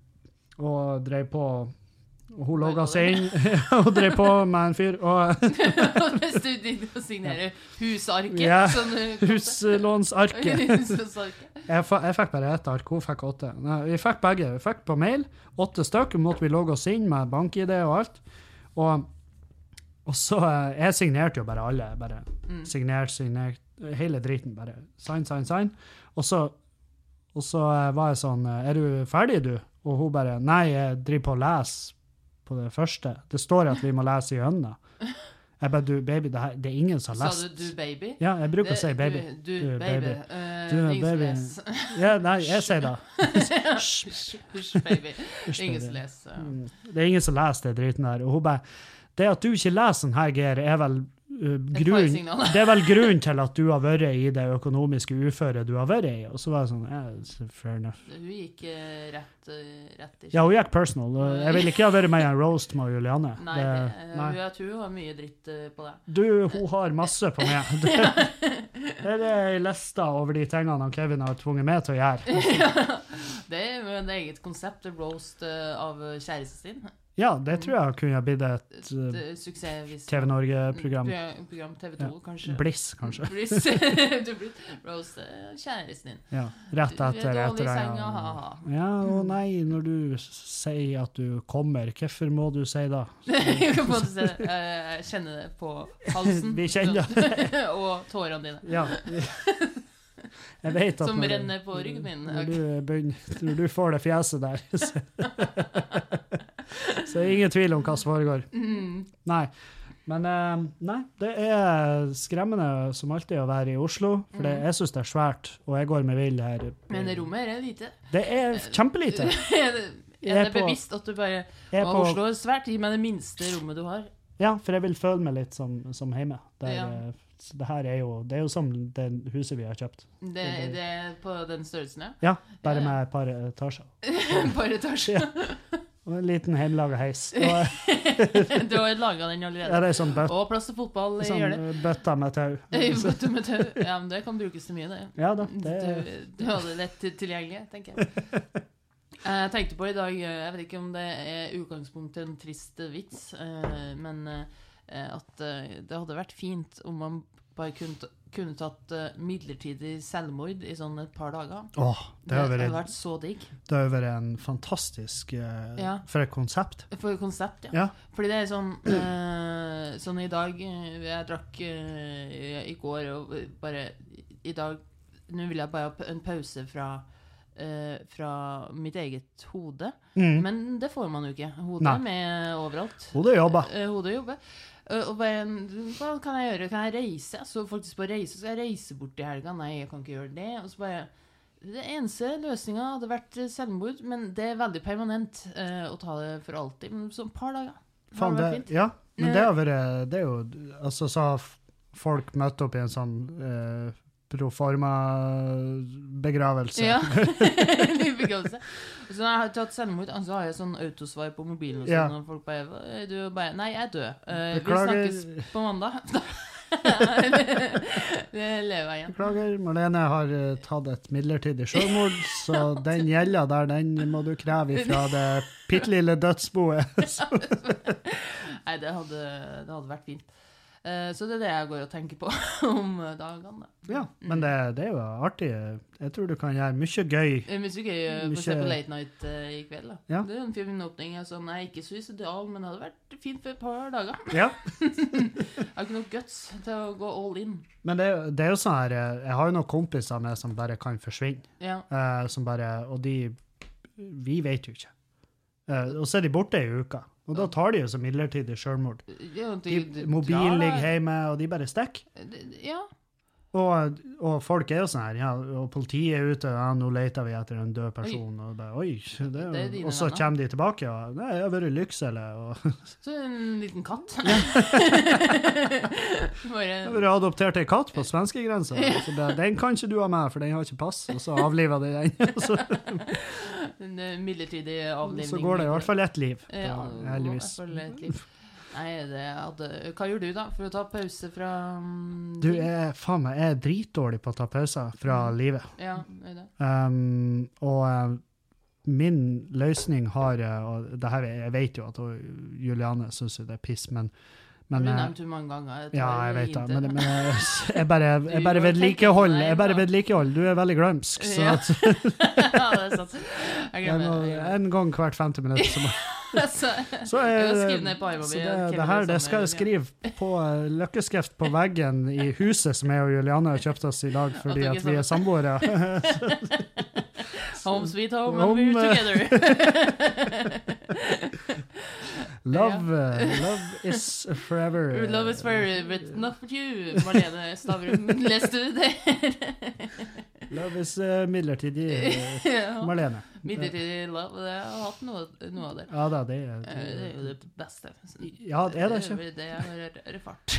og drev på... Og hun logget seg inn og drev på med en fyr. Og mens du digger å signere husarket. Ja, sånn, huslånsarket. jeg, jeg fikk bare ett ark, hun fikk åtte. Nei, vi fikk begge. Vi fikk på mail, åtte stykker, måtte vi logge oss inn med bank-I D og alt. Og, og så, jeg signerte jo bare alle. Bare mm. signert, signert, hele driten bare. Sign, sign, sign. Og så, og så var jeg sånn, er du ferdig du? Og hun bare, nei, jeg driver på å lese på det første. Det står at vi må lese i øynene. Jeg bare, du baby, det, her, det er ingen som har lest. Sa du du baby? Ja, jeg bruker det, å si baby. Du, du, du baby. Uh, du baby. Ja, nei, jeg sier det. Hysj, baby. Ingen som leser. Ja. Det er ingen som leser det driten der. Og hun bare, det at du ikke leser den her, Geir, er vel Uh, grunn, det er vel grunnen til at du har vært i det økonomiske uføre du har vært i, og så var det sånn, ja, fair enough. Hun gikk uh, rett, uh, rett i Ja, hun gikk personal. Jeg vil ikke ha vært med i en roast med Julianne. Nei, det, det, nei. Jeg tror hun har mye dritt uh, på det. Du, hun har masse på meg. Det, det er en liste over de tingene Kevin har tvunget meg til å gjøre. Ja, det er jo et eget konsept, roast uh, av kjæresten sin. Ja, det tror jeg kunne blitt et uh, T V Norge-program. Program T V to, ja. Kanskje. Bliss, kanskje. Bliss. Du blir roast kjæresten din. Ja, rett etter etter deg. Ja, og nei, når du sier at du kommer, hvorfor må du si da? Jeg kjenner det på halsen. Vi kjenner det. Og tårene dine. Ja. Jeg vet at som når, renner på ryggen min. Når du, begynner, når du får det fjeset der, så, så er det ingen tvil om hva som foregår. Mm. Nei, men uh, nei, det er skremmende som alltid å være i Oslo, for det, jeg synes det er svært, og jeg går med vill her. Men rommet er lite. Det er kjempelite. Er det bevisst at du bare, på, Oslo er svært, gi meg det minste rommet du har. Ja, for jeg vil føle meg litt som, som hjemme. Der, Ja. så det her er jo, det er jo som det huset vi har kjøpt. Det, det er på den størrelsen, ja. Ja, bare Ja, ja. med et par etasjer. Bare etasje. Ja. Og en liten hjemmelaget heis. Og, Du har laget den ja, allerede. det er sånn, bøt, Og plass til fotball i sånn hjørnet. bøtta med tau. I bøtte med tau. Ja, men det kan brukes til mye, det. Ja da, det er... Du, du har det lett tilgjengelig, tenker jeg. Jeg tenkte på i dag, jeg vet ikke om det er utgangspunkt til en trist vits, eh, men eh, at eh, det hadde vært fint om man bare kunne, kunne tatt eh, midlertidig selvmord i sånn et par dager. Åh, det har Det hadde vært, vært så digg. det har vært en fantastisk, eh, Ja. for et konsept. For konsept, ja. Ja, Fordi det er sånn eh, Sånn i dag eh, Jeg drakk eh, i, i går og bare I dag Nå vil jeg bare ha en pause fra eh, Fra mitt eget hode. mm. Men det får man jo ikke. Hodet Nei. er med overalt. Hodet jobber. Eh, Hodet jobber. Eh, Og bare, hva kan jeg gjøre? Kan jeg reise? Så faktisk på reise Skal jeg reise bort i helga? Nei, jeg kan ikke gjøre det. Og så bare Det eneste løsninga hadde vært selvmord, men det er veldig permanent eh, å ta det for alltid. Men så et par dager. Det Faen, hadde det, vært fint. ja, men det har vært, det er jo, altså så har f- folk møtt opp i en sånn eh, proforma-begravelse. Ja. Ny begravelse. Og så når jeg har tatt selvmord, så har jeg sånn autosvar på mobilen, og sånn, Ja. og folk bare, «Hva- du bare, nei, jeg er død. Eh, vi Beklager. snakkes på mandag. Det lever jeg igjen. Beklager, Marlene har eh, tatt et midlertidig selvmord, så den gjelda der, den må du kreve ifra det pittelille dødsboet. Nei, det hadde, det hadde vært fint. Eh, så det er det jeg går og tenker på om dagene. Ja, men det, det er jo artig. Jeg tror du kan gjøre mye gøy. Det er mye gøy å få se Mykje- på Late Night eh, i kveld. Da. Ja. Det er en fin åpning. Altså, jeg er ikke suicidal, men det hadde vært fint for et par dager. Ja, Jeg har ikke noe guts til å gå all in. men det, er jo- det er jo sånn her, eh, jeg har jo noen kompiser med som bare kan forsvinne. Ja. Eh, som bare, og de, vi vet jo ikke. Eh, og så er de borte i uka. Og da tar de jo så midlertidig selvmord. Ja, De, mobilen ligger hjemme, og de bare stikker. Ja. Og, og folk er jo sånn her, ja, og politiet er ute, ja, nå leter vi etter en død person, og bare, oi, det er, Det er jo- dine og så venner. kommer de tilbake, og nei, jeg har vært i Lyksele, og Så en liten katt. Bare jeg har vært adoptert en katt på svenskegrensa, så bare, den kan ikke du ha med, for den har ikke pass, og så avliver de den, og så, en eh, midlertidig avlivning. så går det i hvert fall ett liv, Ja, da, det går i heldigvis. hvert fall et liv. Nei, det hadde... Hva gjør du da, for å ta pause fra... mm, Du ting? er, faen meg, jeg er dritdårlig på å ta pauser fra Mm. livet. Ja, det er det. Um, og eh, min løsning har, eh, og det her, jeg vet jo at og Juliane synes jo det er piss, men, men Har du eh, nevnt hvor mange ganger? Jeg tar ja, jeg vet det, hintet. men, men jeg, jeg bare, jeg Du bare må vedlikehold, tenke på jeg bare deg, da. vedlikehold, du er veldig glømsk, så Ja. at Ja, det er sant. Jeg jeg glemmer må, det. jeg glemmer en gang hvert femte minutt, så, må- det. Så, så er, jeg har skrevet ned på armen så min, det, hvem det her, er det som skal er- jeg skrive på eh, løkkeskrift på veggen i huset som jeg og Juliane har kjøpt oss i dag, fordi dere at vi er samboere. Home sweet home, Home, and we're eh, together. Love, eh, love is forever. Love is forever, but not for you. Marlene Stavrum, leste du det? Love is eh, midlertidig, eh, Ja. Marlene. Midlertidig love, jeg har hatt noe, noe av det. Ja da, det er... Eh, Det er jo det beste. Ja, det er det ikke. Det jeg har erfart.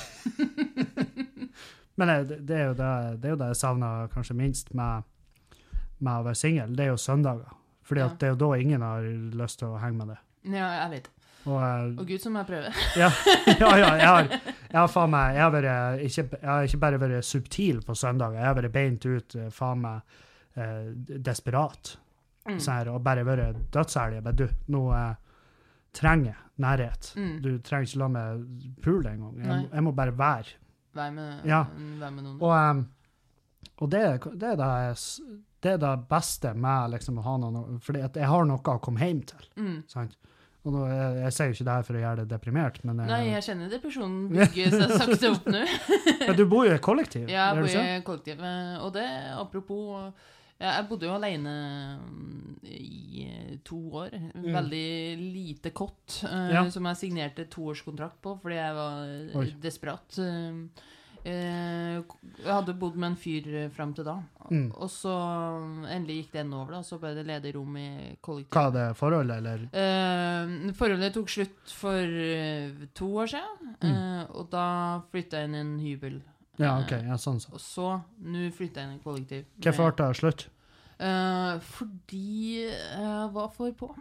Men eh, det, det, er jo det, det er jo det jeg savner kanskje minst med, med å være single. Det er jo søndager. Fordi Ja. at det er jo da ingen har lyst til å henge med det. Ja, jeg vet. Og, eh, Og Gud som jeg prøver. ja, ja, ja, jeg har, jeg har faen meg, jeg har, vært, ikke, jeg har ikke bare vært subtil på søndager, jeg har vært beint ut, eh, faen meg, eh, desperat. Mm. Sånn her, og bare vært dødsærlig. Men du, nå eh, trenger jeg nærhet. Mm. Du trenger ikke la meg pule en gang. Nei. Jeg, jeg må bare være. Vær med, Ja. vær med noen. Og, em, og det, det, er det, jeg s- det er det beste med liksom, å ha noen, fordi at jeg har noe å komme hjem til. Mm. Sant? Og nå, jeg, jeg sier jo ikke det her for å gjøre det deprimert, men, jeg, Nei, jeg kjenner depresjonen bygge seg sakte opp nå. men du bor jo i et kollektiv, Ja, jeg gjør du bor ikke? i kollektiv. eh, Og det, apropos ja, jeg bodde jo alene mm, i eh, to år. Veldig lite kott, eh, Ja. som jeg signerte toårskontrakt på, fordi jeg var eh, Oi. desperat. eh, Eh, jeg hadde bodd med en fyr frem til da. Mm. Og så endelig gikk den over, da. Så ble det ledig rom i kollektiv. Hva er det forholdet, eller? Eh, forholdet tok slutt for uh, to år siden. Mm. Eh, og da flyttet jeg inn i en hybel. Ja, ok, ja, sånn så. Og så, nå flyttet jeg inn i en kollektiv. Hvorfor ble det slutt? Uh, fordi jeg var for på.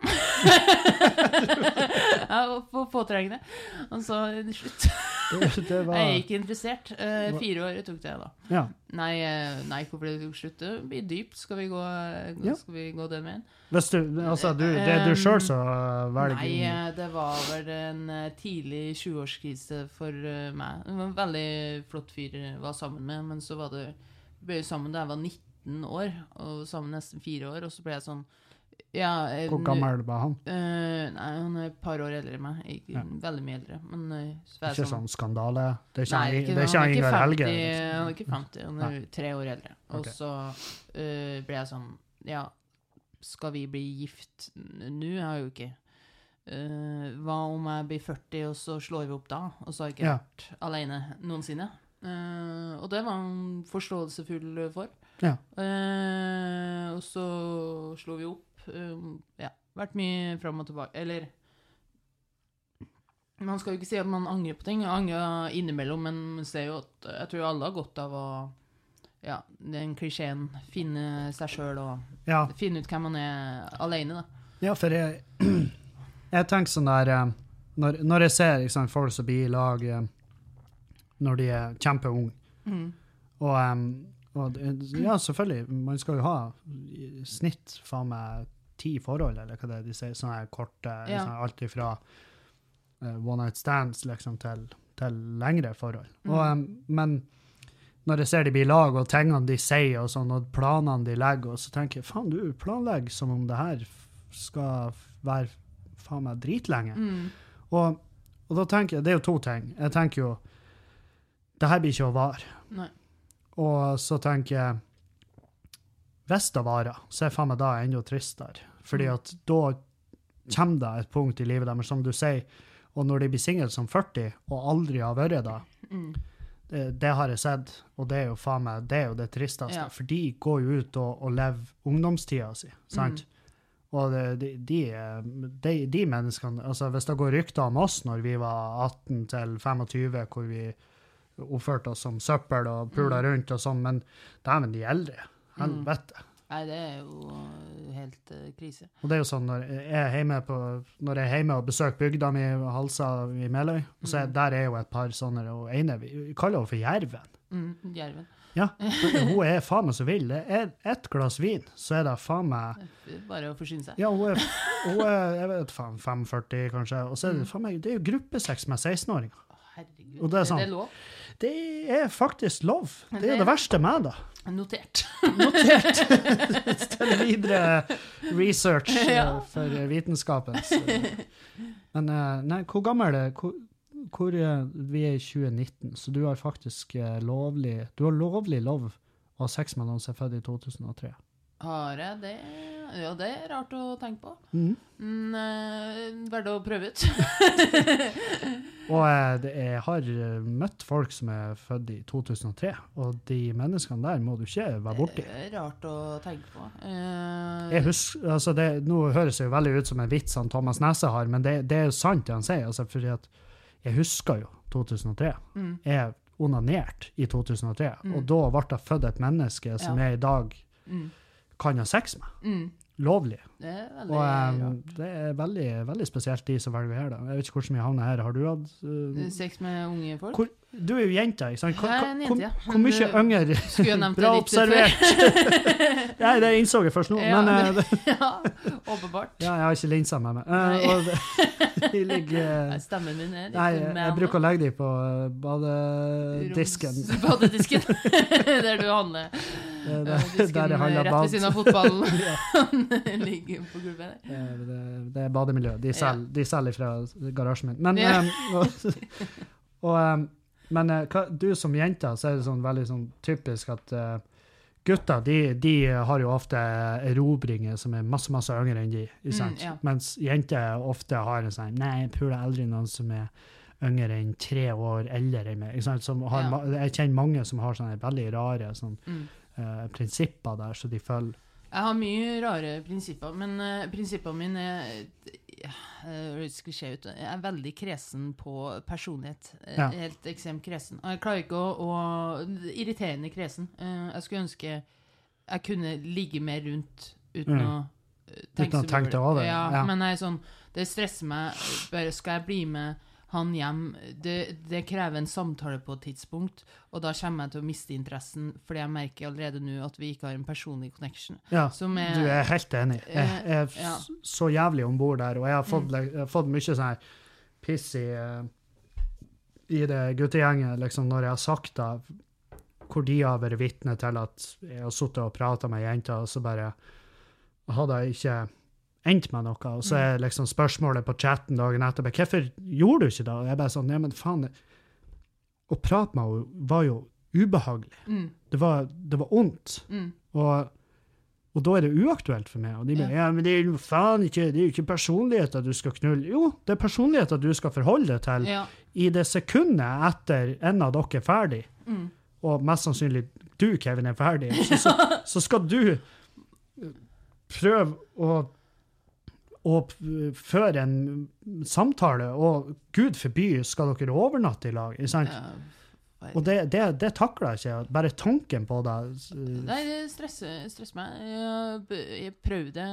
Jeg var for påtrengende. Og så slutt. Det, det var... Jeg er ikke interessert. Uh, fire år tok det, da. Ja. Nei, uh, nei, hvorfor det tok slutt? Det blir dypt. Skal vi gå, Ja. skal vi gå den veien? Hvis du, altså, du, det er du selv som velger... Nei, uh, det var vel en uh, tidlig tjue-årskrise for uh, meg. Det var en veldig flott fyr jeg var sammen med, men så var det... Vi ble sammen da jeg var nitten år, og sammen nesten fire år, og så ble jeg sånn ja, jeg, Hvor gammel var han? Uh, nei, han er et par år eldre enn meg. Ikke Ja. veldig mye eldre. Men uh, så er jeg Ikke sånn skandale? Det er ikke, Nei, han- ikke, det er ikke han han er ikke Ingvar Helge? femti, liksom. han er ikke femti, han er tre år eldre. Og Ok. så uh, ble jeg sånn ja, skal vi bli gift nå? Jeg har jo ikke uh, hva om jeg blir førti, og så slår vi opp da? Og så har jeg ikke Ja. vært alene noensinne. Uh, og det var han forståelsefull for. Ja. Uh, og så slo vi opp. Um, ja, vært mye frem og tilbake. Eller man skal jo ikke si at man angrer på ting. Angrer innimellom, men man ser jo at jeg tror alle har godt av å ja, den klisjeen finne seg selv og Ja. finne ut hvem man er alene, da. Ja, for jeg, jeg tenker sånn der, eh, når, når jeg ser ikke sant, folk som blir i lag eh, når de er kjempeunge, Mm. og, em, og det- ja, selvfølgelig, man skal jo ha i snitt faen meg ti forhold, eller hva det er de sier, sånne her korte, Ja. sånn, alt ifra eh, one night stands liksom, til, til lengre forhold. Mm. Og, em, men når jeg ser de blir i lag, og tingene de sier, og sånn, og planene de legger, og så tenker jeg, faen, du planlegger som om det her f- skal være faen meg dritlenge. Mm. Og, og da tenker jeg, det er jo to ting. Jeg tenker jo, det her blir ikke å vare. Nei. Og så tenker jeg, hvis det varer, så er faen meg da enda tristere. Fordi Mm. at da kommer det et punkt i livet deres, som du sier, og når de blir single som førti, og aldri har vært da, Mm. det, det har jeg sett, og det er jo faen meg, det er jo det tristeste. Ja. For de går jo ut og, og lever ungdomstida si, sant? Mm. Og det, de, de, de, de menneskene, altså hvis det går rykter om oss når vi var atten til femogtyve, hvor vi oppførte oss som søppel og pula Mm. rundt og sånn, men dæven, de eldre, helvete. Nei, det er jo helt uh, krise. Og det er jo sånn, når jeg er hjemme, på, når jeg er hjemme og besøker bygda mi, Halsa i Meløy, og så er, Mm. der er jo et par sånne, og ene, vi, vi kaller henne for Jerven. Mm. Jerven. Ja, hun er faen meg så vill. Det er ett glass vin, så er det faen meg... Bare å forsyne seg. Ja, hun er, hun er jeg vet faen, femogførti kanskje, og så er det faen meg, det er jo gruppesex med seksten-åringer. Herregud. Og det er sånn. Det er lov. Det er faktisk lov. Det er jo Det- det verste med det. Notert. Notert til videre research eh, Ja. for vitenskapen. Så. Men eh, nei, hvor gammel er det? Hvor, hvor, eh, vi er i tjue nitten, så du har faktisk eh, lovlig, du har lovlig lov å ha sex med noen som er født i to tusen og tre. Har jeg det? Ja, det er rart å tenke på. Mhm. Mm, eh, verdt å prøve ut. Og eh, det, jeg har eh, møtt folk som er født i to tusen og tre, og de menneskene der må du ikke være borti. Det er rart å tenke på. Eh, Jeg husker, altså det, nå høres det jo veldig ut som en vits han Thomas Nesse har, men det, det er jo sant det han sier, altså fordi at jeg husker jo to tusen og tre. mm, Jeg onanert i to tusen og tre, Mm. og da ble det født et menneske som Ja. jeg i dag mm, kan ha sex med. mm. Lovlig. Det er veldig Og em, rart. det er veldig, veldig spesielt de som velger her da. Jeg vet ikke hvordan vi havner her. Har du hatt... uh, Sex med unge folk? hvor, du er jo jenta, ikke sant? Hvor, Jeg er en hvor, jente, ja. hvor mye Men, yngre... Skulle jeg nevnt det Bra litt observert! Nei, det innså jeg først nå, Ja, men... men- eh, det, Ja, åpenbart. ja, jeg har ikke linser med meg. Eh, Nei. og det, de ligger... eh, Nei, Stemmen min er litt Nei, jeg, jeg man, bruker å da. legge de på eh, badedisken. Roms- Badedisken. Der du handler. Det, Ja, det, disken der jeg handler rett bad. ved siden av fotballen. Ja, Han ligger på gulvet der. eh, det, det er bademiljø. De Ja. selger, de selger fra garasjen min. Men, Ja. em, og, og, em, men eh, hva, du som jente, så er det sånn veldig sånn typisk at eh, gutter, de, de har jo ofte erobringer som er masse, masse yngre enn de, ikke sant? Mm, ja. Mens jenter ofte har en sånn, nei, jeg puler aldri noen som er yngre enn tre år eldre enn meg. Ikke sant? Som har, Ja. Jeg kjenner mange som har sånne veldig rare sånn, Mm. eh, prinsipper der, så de følger. Jeg har mye rare prinsipper, men uh, prinsippene mine er, uh, skal se ut, jeg er veldig kresen på personlighet. Uh, Ja. Helt ekstremt kresen. Jeg klarer ikke å, å irriterende kresen. Uh, jeg skulle ønske jeg kunne ligge mer rundt uten Mm. å uh, Uten å så mye tenke over det, Ja, ja. men jeg er sånn, det stresser meg. Bare skal jeg bli med han hjem, det, det krever en samtale på et tidspunkt, og da kommer jeg til å miste interessen, fordi jeg merker allerede nå at vi ikke har en personlig connection. Ja, Som er- du er helt enig. Jeg, jeg er f- Ja. så jævlig ombord der, og jeg har fått, Mm. jeg har fått mye sånn her piss i, eh, i det guttegjenget, liksom, når jeg har sagt da, hvor de har vært vitne til at jeg har suttet og pratet med jenter, og så bare hadde jeg ikke endt med noe, og så er liksom spørsmålet på chatten dagen etter, bare, hvorfor gjorde du ikke det? Og jeg bare sånn, ja, men faen, å prate med henne var jo ubehagelig. Mm. Det var, det var ondt. Mm. Og, og da er det uaktuelt for meg. Og de bare, Ja. ja, men det er jo faen ikke, det er jo ikke personligheter du skal knulle. Jo, det er personligheter du skal forholde deg til Ja. i det sekundet etter en av dere er ferdig. Mm. Og mest sannsynlig du, Kevin, er ferdig. Så, så, så skal du prøve å, å p- føre en samtale, og Gud forby skal dere overnatte i lag, ikke sant? Ja, Og det, det, det takler jeg ikke. Bare tanken på det. s- Nei, det stresser, stresser meg. Jeg, b- jeg prøvde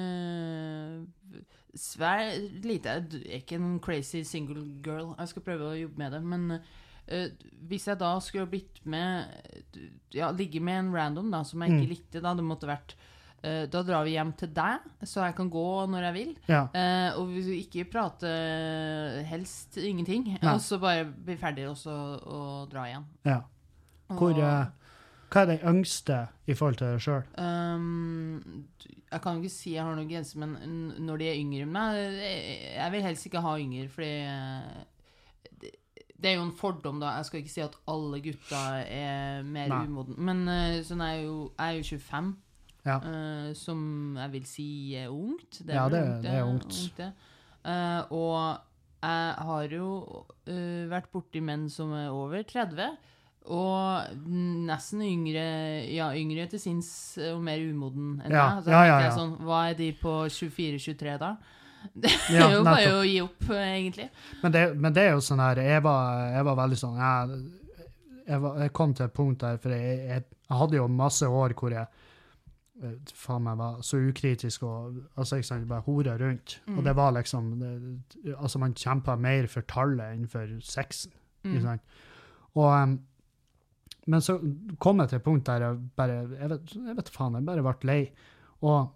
uh, svært lite. Jeg er ikke en crazy single girl. Jeg skal prøve å jobbe med det. Men uh, hvis jeg da skulle ha blitt med Ja, ligge med en random da, som jeg ikke Mm. likte, da det måtte vært uh, da drar vi hjem til deg, så jeg kan gå når jeg vil. Ja. Uh, og vi ikke prate helst ingenting. Nei. Og så bare bli ferdig og så og dra igjen. ja. Hvor, Og- eh, hva er det yngste i forhold til deg sjøl? Um, jeg kan jo ikke si jeg har noen grenser, men n- når de er yngre enn meg jeg- Jeg vil helst ikke ha yngre, fordi eh, det, det er jo en fordom, da. Jeg skal ikke si at alle gutta er mer Nei. umoden. Men eh, sånn er jo, jeg er jo tjuefem, Ja. eh, som jeg vil si er ungt. Det er Ja, vel det- det er ungt. det. Eh, og jeg har jo eh, vært borti menn som er over tretti. Og nesten yngre, ja, yngre til sinns og mer umoden enn Ja, meg. Så ja, ja, tenkte jeg ja. sånn, hva er de på tjuefire tjuetre da? Det Ja, er jo bare nettopp. å gi opp, eh, egentlig. Men det, men det er jo sånn her, jeg var, jeg var veldig sånn, jeg, jeg, var, jeg kom til et punkt der, for jeg, jeg, jeg hadde jo masse år hvor jeg eh, faen meg var så ukritisk og altså, ikke sant, bare hore rundt. Mm. Og det var liksom, det, altså man kjempet mer for tallet enn for sexen. Ikke Mm. sant? Og, um, men så kom jeg til et punkt der jeg bare, jeg vet, jeg vet faen, jeg bare ble lei. Og,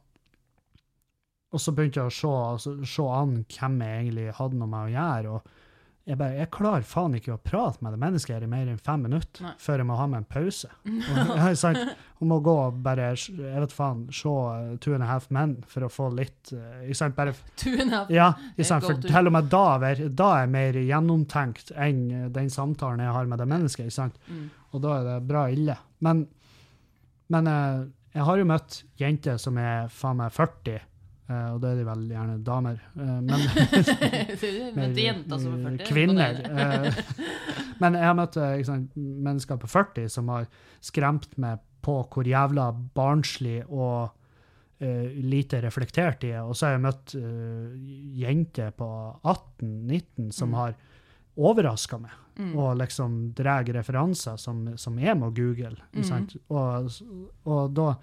og så begynte jeg å se, altså, se an hvem jeg egentlig hadde noe med å gjøre, og jeg bare, jeg klarer faen ikke å prate med det mennesket her i mer enn fem minutter, Nei. før jeg må ha med en pause. Og, jeg, sant, og må gå og bare, jeg vet faen, se uh, Two and a Half Men, for å få litt, uh, ikke sant, bare Two and a half. ja, Det ikke er sant, for godt ut. til og med da, er- da er jeg mer gjennomtenkt enn eh, den samtalen jeg har med det mennesket, ikke sant? Mm. Og da er det bra ille. Men, men eh, jeg har jo møtt jenter som er faen meg førti, eh, og da er de vel gjerne damer, eh, men Men det er jenter som er førti. kvinner. imponerende. eh, men jeg har møtt eh, ikke sant, mennesker på førti som har skremt meg på hvor jævla barnslig og eh, lite reflektert de er. Og så har jeg møtt eh, jenter på atten nitten som Mm. har overrasket meg, Mm. og liksom drar referanser som, som jeg må google. Ikke Mm. sant? Og, og da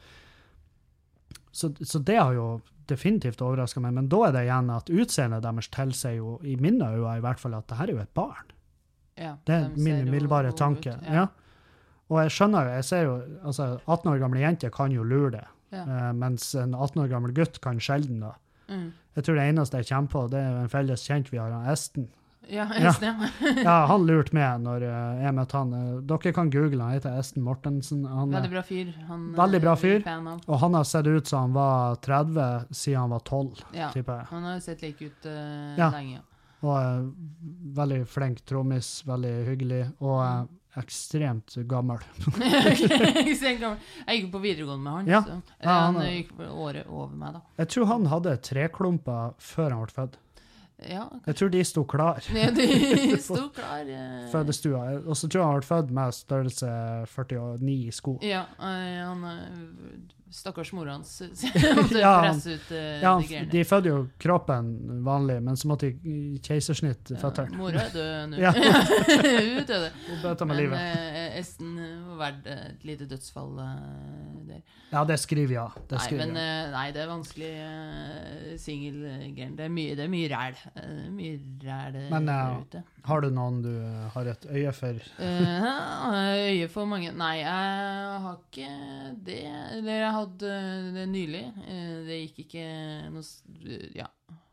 så, så det har jo definitivt overrasket meg, men da er det igjen at utseendet deres tilsier jo, i mine øyne i hvert fall, at det her er jo et barn. Ja, Det er de ser min jo umiddelbare gode tanke. ut, Ja. Og jeg skjønner jo, jeg ser jo, altså atten år gamle jenter kan jo lure det, Ja. eh, mens en atten år gammel gutt kan sjelden da. Mm. Jeg tror det eneste jeg kommer på, det er jo en felles kjent vi har, han Esten. Ja, Ja. stemmer. Ja, han lurte meg når eh, jeg møtte han. Eh, Dere kan google, han heter Esten Mortensen. Han, Veldig eh, bra fyr. Han, Veldig bra eh, vi er fyr. fan av. og han har sett ut som han var tretti siden han var tolv, Ja. tipper jeg. Han har sett lik ut eh, Ja. lenge, ja. Og eh, veldig flink trommis, veldig hyggelig, og eh, ekstremt gammel. Ekstremt gammel. Jeg gikk på videregående med han. Ja. Så. Ja, han han er- gikk året over meg, da. Jeg tror han hadde treklumper før han ble født. Ja, jeg tror de sto klar. Ja, de sto klar. Eh. Fødestua. Og så tror jeg han har vært født med størrelse førtini i sko. Ja, han stakkars mor hans måtte ja, presse ut uh, ja, de greiene. De fødde jo kroppen vanlig, men så måtte de keisersnitt føtteren. Ja, mora er død nå. Ja. Hun døde. Hun bøta med men livet. Uh, Esten var verdt et lite dødsfall uh, der. Ja, det skriver jeg. Det nei, skriver men jeg. uh, nei, det er vanskelig uh, singelgren. Det er mye, det er mye ræl. Uh, mye ræl men, uh, der ute. Har du noen du har et øye for? uh, øye for mange? Nei, jeg har ikke det. Eller jeg hadde det nylig. Det gikk ikke noe, ja,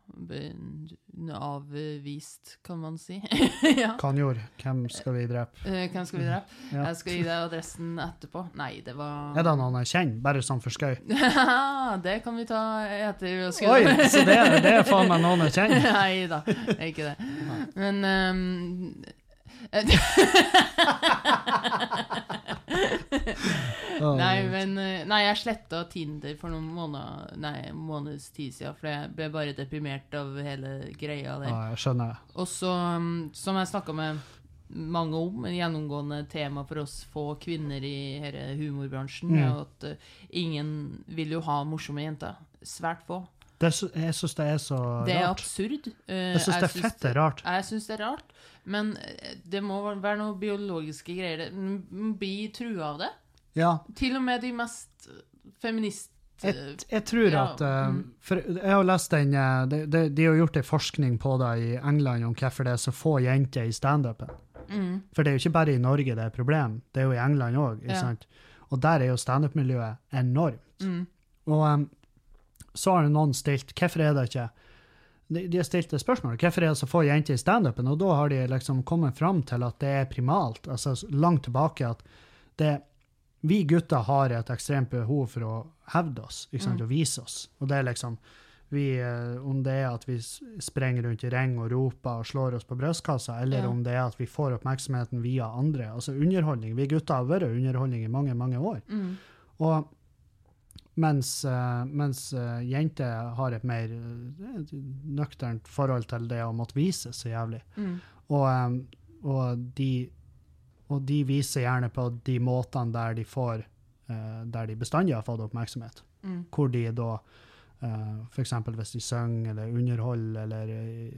avvist, kan man si. ja. Kanjord, hvem skal vi drepe? Hvem skal vi drepe? Ja. Jeg skal gi deg adressen etterpå. Nei, det var... Er det noen jeg kjenner, bare sånn for skøy? det kan vi ta etter. Oi, så det, det er faen meg noen jeg kjenner? Nei da, det er ikke det. Men... Um, nei, men nei, jeg slettet Tinder for noen måneder Nei, måneds tid siden, for jeg ble bare deprimert av hele greia der. Ja, jeg skjønner. Og så, som jeg snakket med mange om, en gjennomgående tema for oss få kvinner i hele humorbransjen, mm. er at uh, ingen vil jo ha morsomme jenter. Svært få. Det, jeg synes det er så rart. Det er absurd. Uh, jeg synes det er fett rart. Jeg synes det er rart, men det må være noen biologiske greier. Man blir truet av det. Ja. Til og med de mest feminist... Jeg, jeg tror ja, at uh, for jeg har lest den uh, de, de, de har gjort en forskning på det i England om hvorfor det er så få jenter i stand-upen. Mm. For det er jo ikke bare i Norge det er et problem, det er jo i England også, ikke ja. sant? Og der er jo stand-up-miljøet enormt. Mm. Og um, så har noen stilt, hvorfor er det ikke de, de har stilt det spørsmålet, hvorfor er det så få jenter i stand-upen? Og da har de liksom kommet fram til at det er primalt, altså langt tilbake at det vi gutter har et ekstremt behov for å hevde oss, ikke sant, mm. og vise oss. Og det er liksom, vi, om det er at vi sprenger rundt i ring og roper og slår oss på brystkassa, eller ja. om det er at vi får oppmerksomheten via andre, altså underholdning. Vi gutter har vært underholdning i mange, mange år. Mm. Og mens, mens jenter har et mer nøkternt forhold til det å måtte vise så jævlig. Mm. Og, og de Og de viser gjerne på de måtene der de får, uh, der de bestandig har fått oppmerksomhet. Mm. Hvor de da, uh, for eksempel hvis de synger eller underholder eller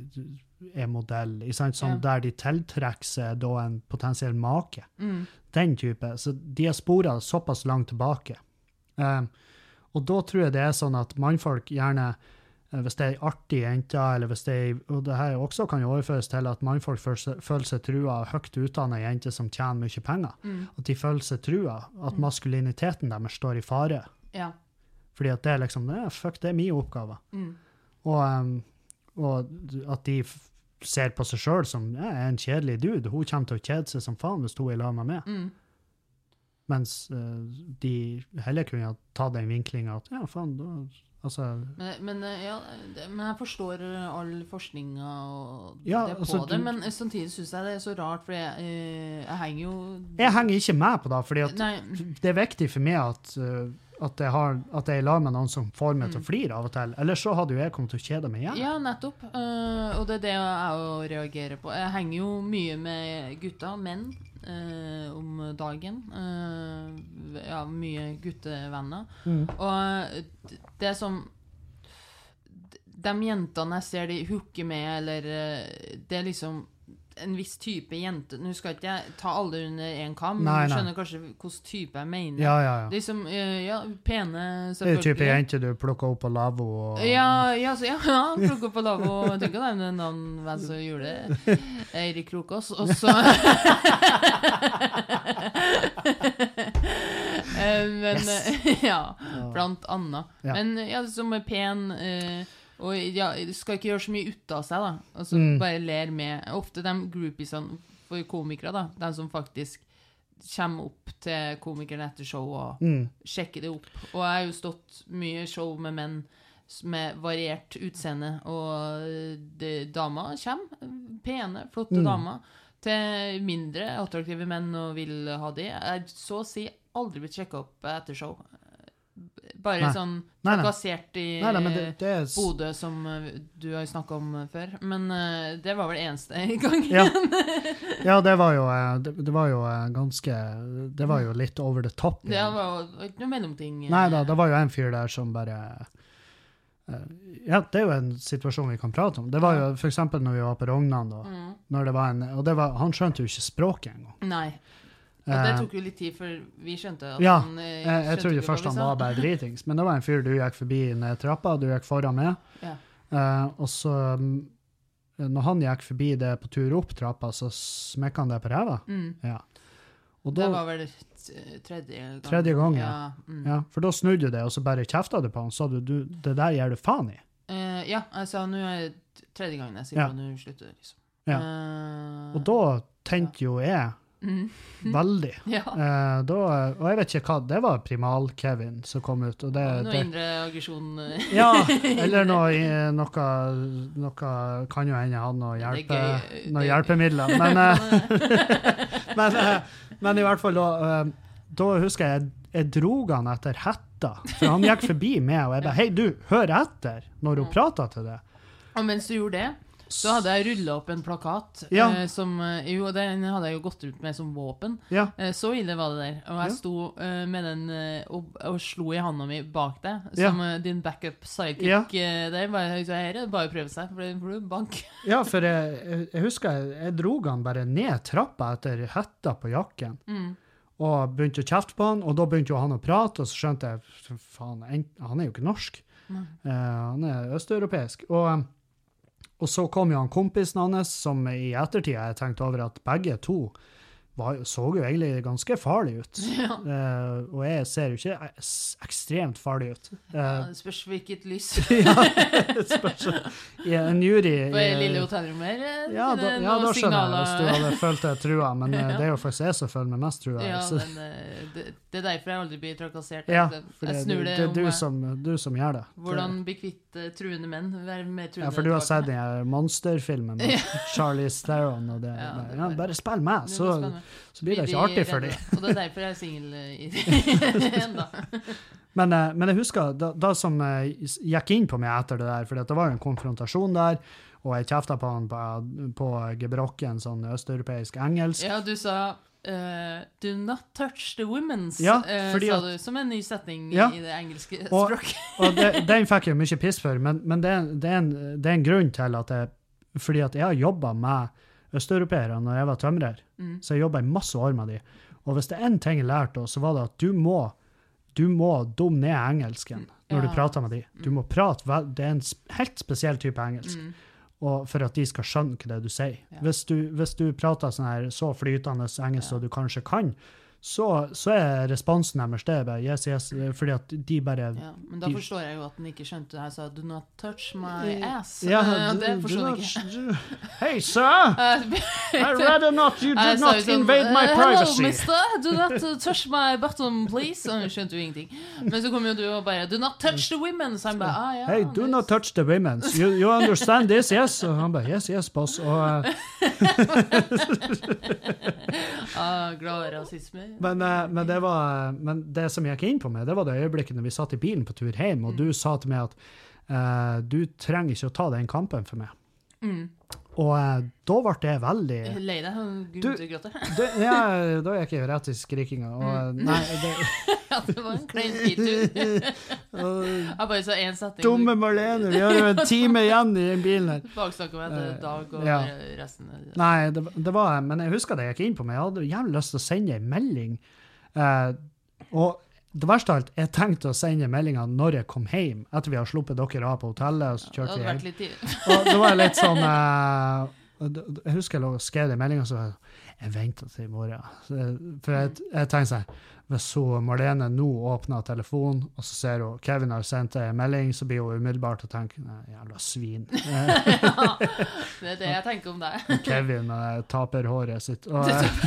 er modell, sånn, ja. der de tiltrekker seg da en potensiell make. Mm. Den type. Så de har sporet såpass langt tilbake. Uh, og da tror jeg det er sånn at mannfolk gjerne hvis det er artig jenter, eller hvis det er, og det her også kan jo overføres til at mannfolk føler, føler seg trua av høyt utdannet jenter som tjener mye penger. Mm. At de føler seg trua, at maskuliniteten deres står i fare. Ja. Fordi at det er liksom, ja, fuck, det er min oppgave. Mm. Og, um, og at de f- ser på seg selv som, ja, jeg er en kjedelig dude, hun kommer til å kjede seg som faen hvis hun er sammen med meg. Mm. Mens uh, de heller kunne ta den vinklingen at, ja, faen, da... Altså, men, men, ja, det, men jeg forstår all forskninga og ja, det på altså, det, du, men samtidig synes jeg det er så rart, for jeg, jeg henger jo... Jeg henger ikke med på det, fordi at Nei. det er viktig for meg at, uh, at, jeg har, at jeg er i lag med noen som får meg mm. til å flire av og til, ellers så hadde jo jeg kommet til å kjede meg igjen. Ja, nettopp, uh, og det er det jeg å reagere på. Jeg henger jo mye med gutta, menn, uh, om dagen. Uh, ja, mye guttevenner. Mm. Og det er som de jentene jeg ser de hooker med, eller det er liksom en viss type jente. Nå skal ikke jeg ta alle under en kam, nei, men du nei. skjønner kanskje hvilken type jeg mener. Ja, ja, ja. Liksom, ja, pene, selvfølgelig. Det er jo type jente du plukker opp på lavvo. Og... Ja, ja, så, ja, ja, plukker opp på lavvo. Jeg tenker det er en navn hvem som gjorde det. Eirik Krokås. Og så... men, yes. ja, blant annet. Ja. Men ja, som er pen... Uh, og ja, skal ikke gjøre så mye ut av seg da, altså mm. bare ler med ofte de groupiesene for komikere da, de som faktisk kommer opp til komikeren etter show og mm. sjekker det opp, og jeg har jo stått mye show med menn med variert utseende, og det, damer kommer, pene, flotte mm. damer, til mindre attraktive menn og vil ha det. Jeg så å si aldri blitt sjekket opp etter show. bare nei. sånn Nei, nei. trakassert i Nei, nei, men det, det er... Bodø, som uh, du har snakket om uh, før. Men uh, det var vel eneste gang. ja. ja, det var jo, uh, det, det var jo uh, ganske Det var jo litt over the top. Det var jo ikke noe mellomting. Uh, Nei da, det var jo en fyr der som bare uh, Ja, det er jo en situasjon vi kan prate om. Det var jo for eksempel når vi var på Rognan, da, mm. når det var en, og det var, han skjønte jo ikke språket engang. Nei. Og det tok jo litt tid, for vi skjønte at ja, han jeg, jeg trodde først han var bare dritings, men det var en fyr du gikk forbi ned trappa, du gikk foran med, ja. uh, og så når han gikk forbi det på tur opp trappa, så smekket han det på ræva. Mm. Ja. Og da, det var vel tredje gang. Tredje gang, ja. Ja, mm. ja. For da snudde du det, og så bare kjeftet du på han, så du, du det der gjør du faen i. Uh, ja, jeg sa, nå er det tredje gangen jeg sier ja. at nå slutter det, liksom. Ja. Uh, og da tenkte jo jeg, Mm. Veldig. Ja. Eh, da, og jeg vet ikke hva, det var Primal-Kevin som kom ut. Og det, noe det, indre aggresjon. ja, eller noe, noe, noe kan jo hende ha noe, hjelpe, noe hjelpemidler. Men, men, men i hvert fall da, da husker jeg, jeg drog han etter hetta, for han gikk forbi meg, og jeg bare, hei du, hør etter når hun prater til det. Og mens du gjorde det, så hadde jeg rullet opp en plakat, ja. eh, som, jo, den hadde jeg jo gått ut med som våpen. Ja. Eh, så ille var det der. Og jeg ja. sto eh, med den eh, og, og slo i handa mi bak deg, som ja. eh, din backup sidekick ja. eh, der. Bare, så her er det bare å prøve seg, for det får du bank. ja, for jeg, jeg husker jeg, jeg drog han bare ned trappa etter hetta på jakken. Mm. Og begynte å kjefte på han, og da begynte jo han å prate, og så skjønte jeg, faen, han er jo ikke norsk. Mm. Uh, han er østeuropeisk. Og Og så kom jo han kompisen hans, som i ettertid jeg tenkte over at begge to var, så jo egentlig ganske farlig ut. Ja. Uh, og jeg ser jo ikke ekstremt farlig ut. Uh, ja, det spørs hvilket lys. ja, det spørs. I en jury... På uh, lille hotellrom her, ja, da, ja, da skjønner jeg hvis du hadde følt deg trua, men uh, det er jo faktisk jeg som føler meg mest trua. Ja, men, uh, det, det er derfor jeg aldri blir trakassert. Ja, for det, jeg snur det, det er om, du som, du som gjør det. Hvordan bli kvitt uh, truende menn, være mer truende. Ja, for du har sett den monsterfilmen med Charlize Theron, og det, ja, det ja, bare spill med, så... Så blir det ikke artig for dem. Og det er derfor jeg er singel enda. men, men jeg husker, da, da som gikk inn på meg etter det der, for det var jo en konfrontasjon der, og jeg kjeftet på han på, på gebrokken, sånn østeuropeisk engelsk. Ja, du sa, uh, do not touch the women's, ja, uh, sa du, som en ny setning ja, i det engelske og, språket. og det, den fikk jeg mye piss for, men, men det, det, er en, det er en grunn til at jeg, fordi at jeg har jobbet med østeuropeere når jeg var tømrer, mm. så jeg jobbet i masse år med de. Og hvis det er en ting jeg lærte, så var det at du må, du må dumme ned engelsken når ja. du prater med de. Du må prate, vel, det er en helt spesiell type engelsk, mm. og for at de skal skjønne hva det du sier. Ja. Hvis, du, hvis du prater sånn her, så flytende engelsk, ja. og du kanskje kan, så, så er responsen deres det bare, yes, yes, fordi at de bare... Ja, men da de, forstår jeg jo at den ikke skjønte det her, så do not touch my ass. Ja, uh, det forstår jeg ikke. Hey, sir! I'd rather not, you do not sånn, invade my privacy. Hello, mister, do not uh, touch my bottom, please. Og jeg skjønte jo ingenting. Men så kom jo du og bare, do not touch the women. Så han bare, ah, ja. Hey, do nice. Not touch the women. You, you understand this, yes? Og han bare, yes, yes, boss. Og... ah, glad rasisme. Men, men, det var, men det som jeg gikk inn på meg, det var det øyeblikket når vi satt i bilen på tur hjem, og mm. du sa til meg at uh, du trenger ikke å ta den kampen for meg. Mm. Og uh, da ble det veldig... Lei deg, Gud gråter. Ja, da gikk jeg jo rett i skrikinga. Og, mm. nei, det... ja, det var en klein biltur. Jeg bare sa en setning. Dumme Marlene, vi har jo en time igjen i bilen her. Baksnakker meg til Dag og ja. resten. Nei, det, det var... Men jeg husker det jeg gikk inn på meg. Jeg hadde jævlig lyst til å sende en melding. Uh, og det verste av alt, jeg tenkte å sende meldinga når jeg kom hjem, etter vi har sluppet dere av på hotellet, og så kjørte ja, vi hjem. Og det var litt sånn, uh, jeg husker jeg lå og skrev det i meldinga, så jeg, jeg ventet til i morgen. For jeg, jeg tenkte sånn, hvis så Marlene nå åpner telefonen, og så ser hun, Kevin har sendt en melding, så blir hun umiddelbart å tenke, nei, jævla svin. Ja, det er det jeg tenker om deg. Kevin uh, taper håret sitt. Og,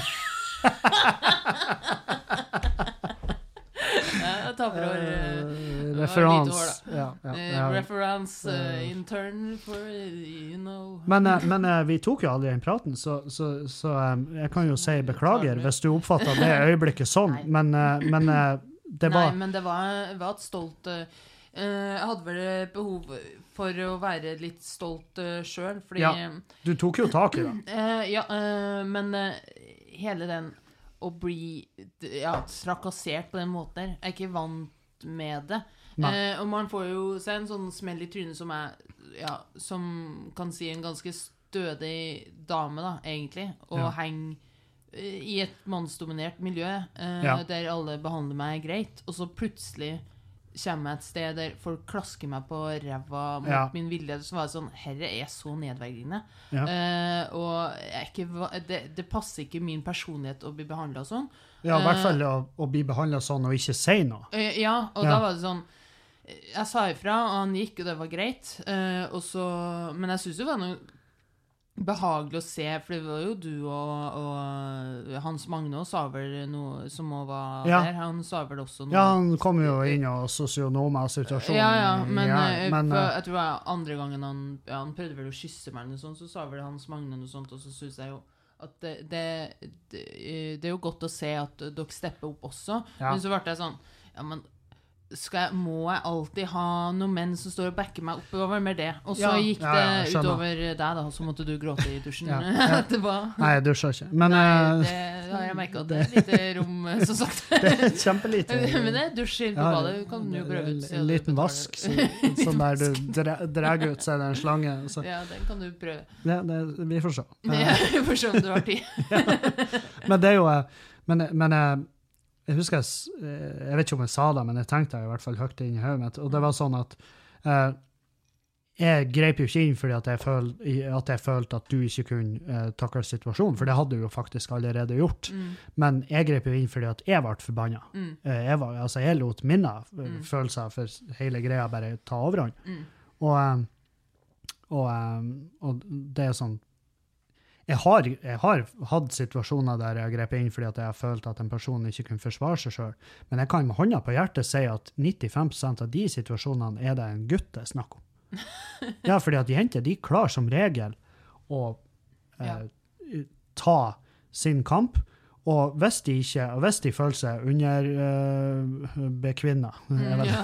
ja, taper hår. Uh, referans. Ja, ja, ja. Uh, referans uh, intern for, you know. Men, uh, men uh, vi tok jo aldri den praten, så, så, så um, jeg kan jo si beklager hvis du oppfattet det øyeblikket sånn. Men, uh, men uh, det var... Nei, men det var, var et stolt... Uh, jeg hadde vel behov for å være litt stolt uh, selv, fordi... Ja, du tok jo tak i det. Uh, ja, uh, men uh, hele den å bli ja, trakassert på den måten der, jeg er ikke vant med det. Uh, og man får jo se en sånn smell i trynet som er, ja, som kan si en ganske stødig dame da, egentlig, og ja. Heng i et mannsdominert miljø uh, ja. Der alle behandler meg greit, og så plutselig kommer jeg et sted der folk klasker meg på ræva mot ja. Min vilje, så var det sånn, herre er så nedverdigende ja. uh, og jeg ikke, det, det passer ikke min personlighet å bli behandlet sånn ja, i hvert fall å, å bli behandlet sånn og ikke si noe uh, ja, og ja. Da var det sånn jeg sa ifra, og han gikk, og det var greit uh, og så, men jeg synes det var noe behagelig å se, for det var jo du og, og Hans Magne sa vel noe som også var ja. Der, han sa vel også noe. Ja, han kom jo inn og sosionomer situasjonen. Ja, ja, men, ja, men for, jeg tror det var andre gangen han, ja, han prøvde vel å kysse meg eller sånt, så sa vel Hans Magne noe sånt, og så synes jeg jo at det, det, det, det er jo godt å se at dere stepper opp også, ja. Men så ble jeg sånn, ja, men skal jeg, må jeg alltid ha noen menn som står og backer meg opp, det var mer det og så ja, gikk det ja, ja, utover deg da, så måtte du gråte i dusjen ja, ja. Det var... Nei, jeg dusjer ikke men, Nei, det har jeg merket at det er lite rom som sagt det er kjempelite men det er dusj inn på ja, badet kan du jo prøve ut en liten vask så, som der du dre, drar ut så er det en slange så. Ja, den kan du prøve ja, det, vi får se ja, vi får se om du har tid ja. Men det er jo men, men jeg husker, jeg, jeg vet ikke om jeg sa det, men jeg tenkte jeg i hvert fall høyt inn i høyet mitt, og det var sånn at eh, jeg grep jo ikke inn fordi at jeg, føl, at jeg følte at du ikke kunne eh, takle situasjonen, for det hadde du jo faktisk allerede gjort, mm. men jeg grep jo inn fordi at jeg ble forbannet. Mm. Eh, jeg, var, altså, jeg lot mine mm. følelser for hele greia bare ta overhånd. Mm. Og, eh, og, eh, og det er sånn, Jeg har, jeg har hatt situasjoner der jeg grep inn fordi at jeg har følt at en person ikke kunne forsvare seg selv. Men jeg kan med hånda på hjertet si at nittifem prosent av de situasjonene er det en gutt jeg snakker om. Ja, fordi at jenter, de klarer som regel å eh, ja. Ta sin kamp, og hvis de ikke, og hvis de føler seg under uh, bekvinner, mm, ja.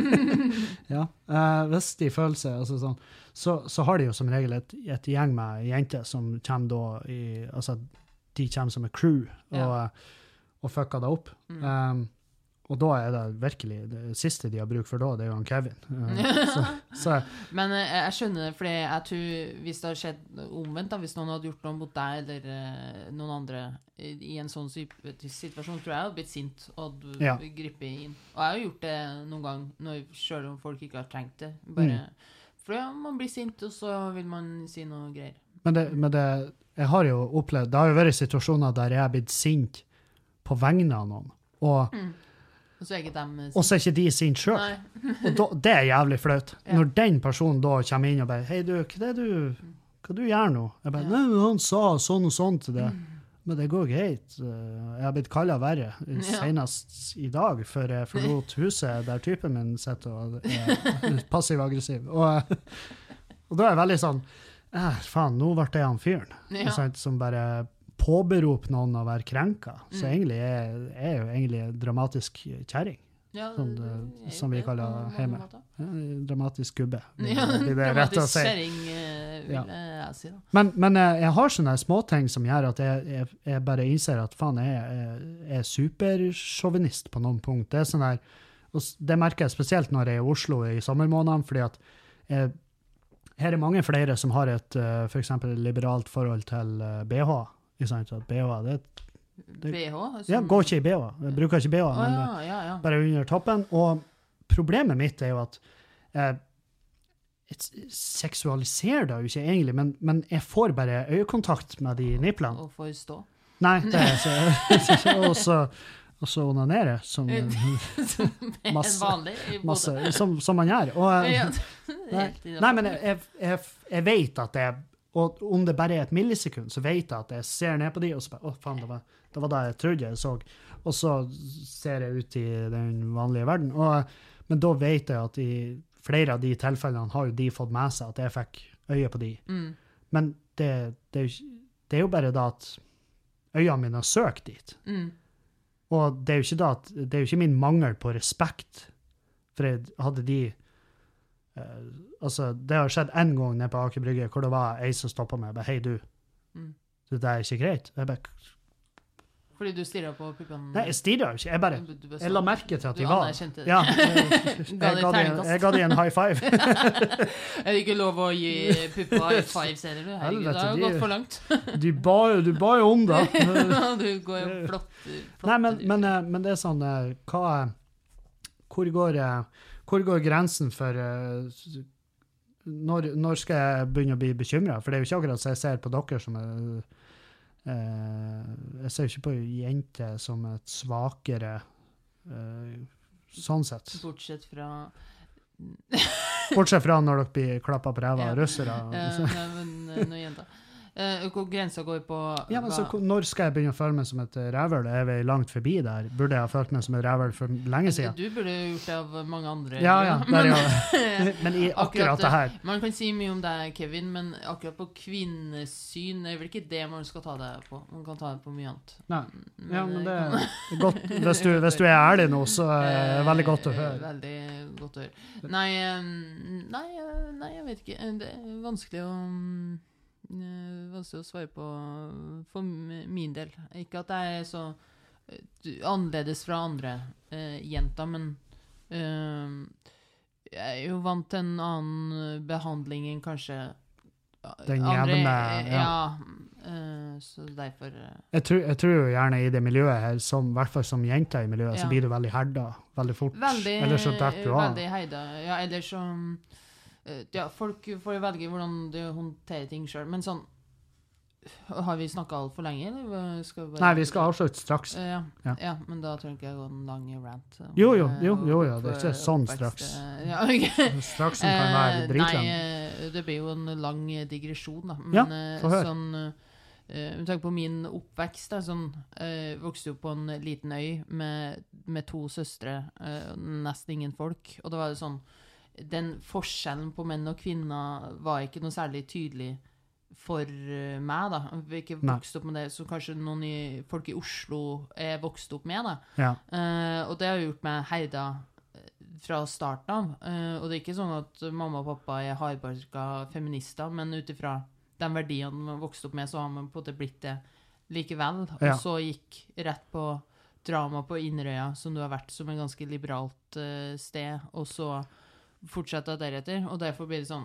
ja. Uh, hvis de føler seg, altså sånn, så, så har de jo som regel et, et gjeng med jenter som kommer da i, altså de kommer som et crew og, ja. Og fucker det opp. Mm. Um, og da er det virkelig det siste de har bruk for da, det er jo han Kevin. Uh, så, så. Men uh, jeg skjønner det, fordi jeg tror hvis det har skjedd omvendt, da, hvis noen hadde gjort noe mot deg eller uh, noen andre i, i en sånn situasjon, tror jeg hadde blitt sint og ja. Gripe inn. Og jeg har gjort det noen gang, når, selv om folk ikke har trengt det. Bare, mm. For ja, man blir sint, og så vil man si noe greier. Men det, men det, jeg har jo opplevd, det har jo vært situasjoner der jeg har blitt sint på vegne av noen, og mm. Og så er ikke dem og så er ikke de sint selv. Og da, det er jævlig flaut. Ja. Når den personen da kommer inn og bare, hei du, hva er du, hva du gjør nå? Jeg bare, ja. Nei, han sa sånn og sånn til det. Mm. Men det går greit. Jeg har blitt kallet verre senest i dag, før jeg forlot huset der typen min sitter og er passiv-aggressiv. Og, og da er jeg veldig sånn, eh, faen, nå ble det han fyren. Ja. Sånn, som bare påberop noen å være krenka. Så mm. egentlig er jeg jo egentlig dramatisk kjæring. Ja, sånn, det, som vi kaller hjemme. Ja, dramatisk gubbe. Ja, det er rett å si. Kjæring, vil ja. Jeg si da. Men, men jeg har sånne småting som gjør at jeg, jeg, jeg bare innser at faen, jeg, jeg, jeg er supersjovinist på noen punkt. Det er sånn her, og det merker jeg spesielt når jeg er i Oslo i sommermånedene, fordi at jeg, her er mange flere som har et for eksempel liberalt forhold til B H. At B H, det, det, B H? Som... Ja, går ikke i B H. Jeg bruker ikke B H, oh, men ja, ja, ja. Bare under toppen. Og problemet mitt er jo at eh, jeg seksualiserer det jo ikke egentlig, men, men jeg får bare øyekontakt med de nipplene. Og får stå. Nei, det er så... og så, og så onanere, som masse, vanlig, masse som, som man gjør. Og, ja, nei, nei, men jeg, jeg, jeg vet at det er og om det bare er et millisekund, så vet jeg at jeg ser ned på de, og så bare, å faen, det var, det var det jeg trodde jeg så. Og så ser jeg ut i den vanlige verden. Og, men da vet jeg at i flere av de tilfellene har jo de fått med seg at jeg fikk øye på de. Mm. Men det, det, er jo, det er jo bare da at øynene mine har søkt dit. Mm. Og det er jo ikke da at, det er jo ikke min mangel på respekt, for jeg hadde de, uh, altså det har skjedd en gang nede på Aker Brygge, hvor det var ei som stoppet meg, bare, hei du, mm. det er ikke greit. Jeg bare, fordi du stirret på puppene? Nei, jeg stirret jo ikke. Jeg bare, jeg la merke til at de var. Du anerkjente det. Ja, jeg, jeg, jeg ga de en high five. Er det ikke lov å gi puppa high five, ser du? Herregud, det har jo gått for langt. Du ba jo, du ba jo om det. Du går jo flott. flott Nei, men, men, men det er sånn, hva, hvor går, hvor går grensen for, når, når skal jeg begynne å bli bekymret? For det er jo ikke akkurat så jeg ser på dere som er, Uh, jeg ser jo ikke på jenter som et svakere uh, sånn sett. Bortsett fra Bortsett fra når dere blir klappet på ræva av ja. russere. Uh, nei, men når jenter uh, hvor grensa går på ja, men så, når skal jeg begynne å føle meg som et rævøl? Er vi langt forbi der? Burde jeg ha følt meg som et rævøl for lenge siden? Du burde gjort det av mange andre. Ja, ja, men, ja. Men i akkurat, akkurat det her. Man kan si mye om deg, Kevin, men akkurat på kvinnesyn er vel ikke det man skal ta det på. Man kan ta det på mye annet. Nei, men, ja, men det er godt. Hvis du, hvis du er ærlig nå, så er det veldig godt å høre. Veldig godt å høre. Nei, nei, nei, jeg vet ikke. Det er vanskelig å vanskelig å svare på for min del. Ikke at jeg er så annerledes fra andre uh, jenter, men uh, jeg er jo vant til en annen behandling enn kanskje den andre. Jevne, ja, ja uh, så derfor uh, jeg, tror, jeg tror jo gjerne i det miljøet her, som, i hvert fall som jenter i miljøet, ja. Så blir du veldig herda, veldig fort. Veldig, eller så dert du av. Veldig heida. Ja, eller så ja, folk får jo velge hvordan du håndterer ting selv, men sånn, har vi snakket alt for lenge, eller skal vi bare... Nei, vi skal avslutte straks. Uh, ja. Ja. Ja, men da tror jeg ikke jeg går en lang rant. Um, jo, jo, jo, jo, jo, det er ikke sånn straks. Uh, ja, okay. Straks som kan være dritlang. Nei, det blir jo en lang digresjon, da. Men ja, få høre. Sånn, uh, med tanke på min oppvekst, da, sånn, uh, vokste jo på en liten øy med, med to søstre, uh, nesten ingen folk, og det var sånn, den forskjellen på menn og kvinner var ikke noe særlig tydelig for meg, da. Vi ikke vokst opp med det, så kanskje noen i, folk i Oslo er vokst opp med det. Ja. Uh, og det har gjort meg heida fra starten av. Uh, og det er ikke sånn at mamma og pappa er hardbarka feminister, men utifra de verdiene man vokst opp med, så har man på det blitt det likevel. Ja. Og så gikk rett på drama på Inderøya, som du har vært som en ganske liberalt uh, sted, og så fortsette deretter, og derfor blir det sånn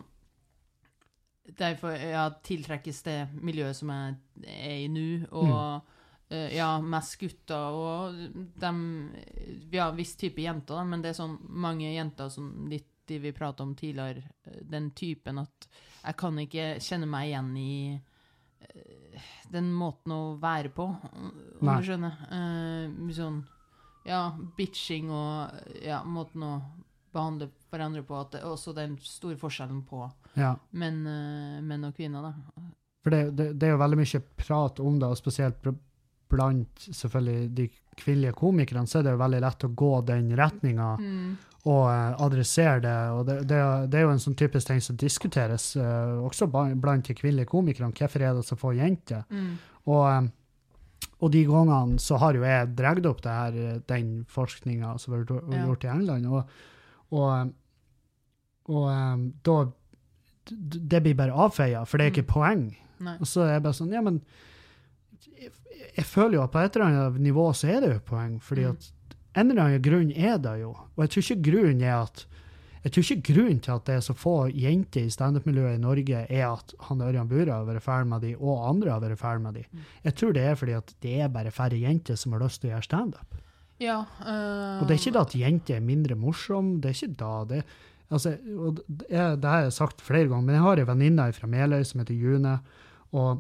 derfor ja, tiltrekkes det miljøet som jeg er i nå, og mm. uh, ja, mest gutter og dem, ja, viss type jenter da, men det er sånn mange jenter som litt de vi pratet om tidligere, den typen at jeg kan ikke kjenne meg igjen i uh, den måten å være på, om du skjønner uh, sånn, ja, bitching og ja, måten å behandle hverandre på, at det er også den store forskjellen på ja. menn, uh, menn og kvinner da. For det, det, det er jo veldig mye prat om det, og spesielt blant selvfølgelig de kvinnelige komikerne, så er det jo veldig lett å gå den retningen mm. og uh, adressere det, og det, det, det er jo en sånn typisk ting som diskuteres uh, også blant de kvinnelige komikerne, hvorfor er det så få jenter? Mm. Og, um, og de gangene så har jo jeg dreget opp det her, den forskningen som vi har gjort i England, og Og, og um, da det blir bare avfeiet, for det er ikke mm. poeng. Nei. Og så er jeg bare sånn, ja, men jeg, jeg føler jo at på et eller annet nivå så er det jo poeng, fordi mm. at en eller annen grunn er det jo. Og jeg tror ikke grunnen er at jeg tror ikke grunnen til at det er så få jenter i stand-up-miljøet i Norge er at han Ørjan Bura har vært ferdig med de, og andre har vært ferdig med de. Mm. Jeg tror det er fordi at det er bare færre jenter som har lyst til å gjøre stand-up. Ja, uh, og det er ikke da at jenter er mindre morsom, det er ikke da det, altså, og det, er, det har jeg sagt flere ganger, men jeg har en venninne fra Meløy som heter June, og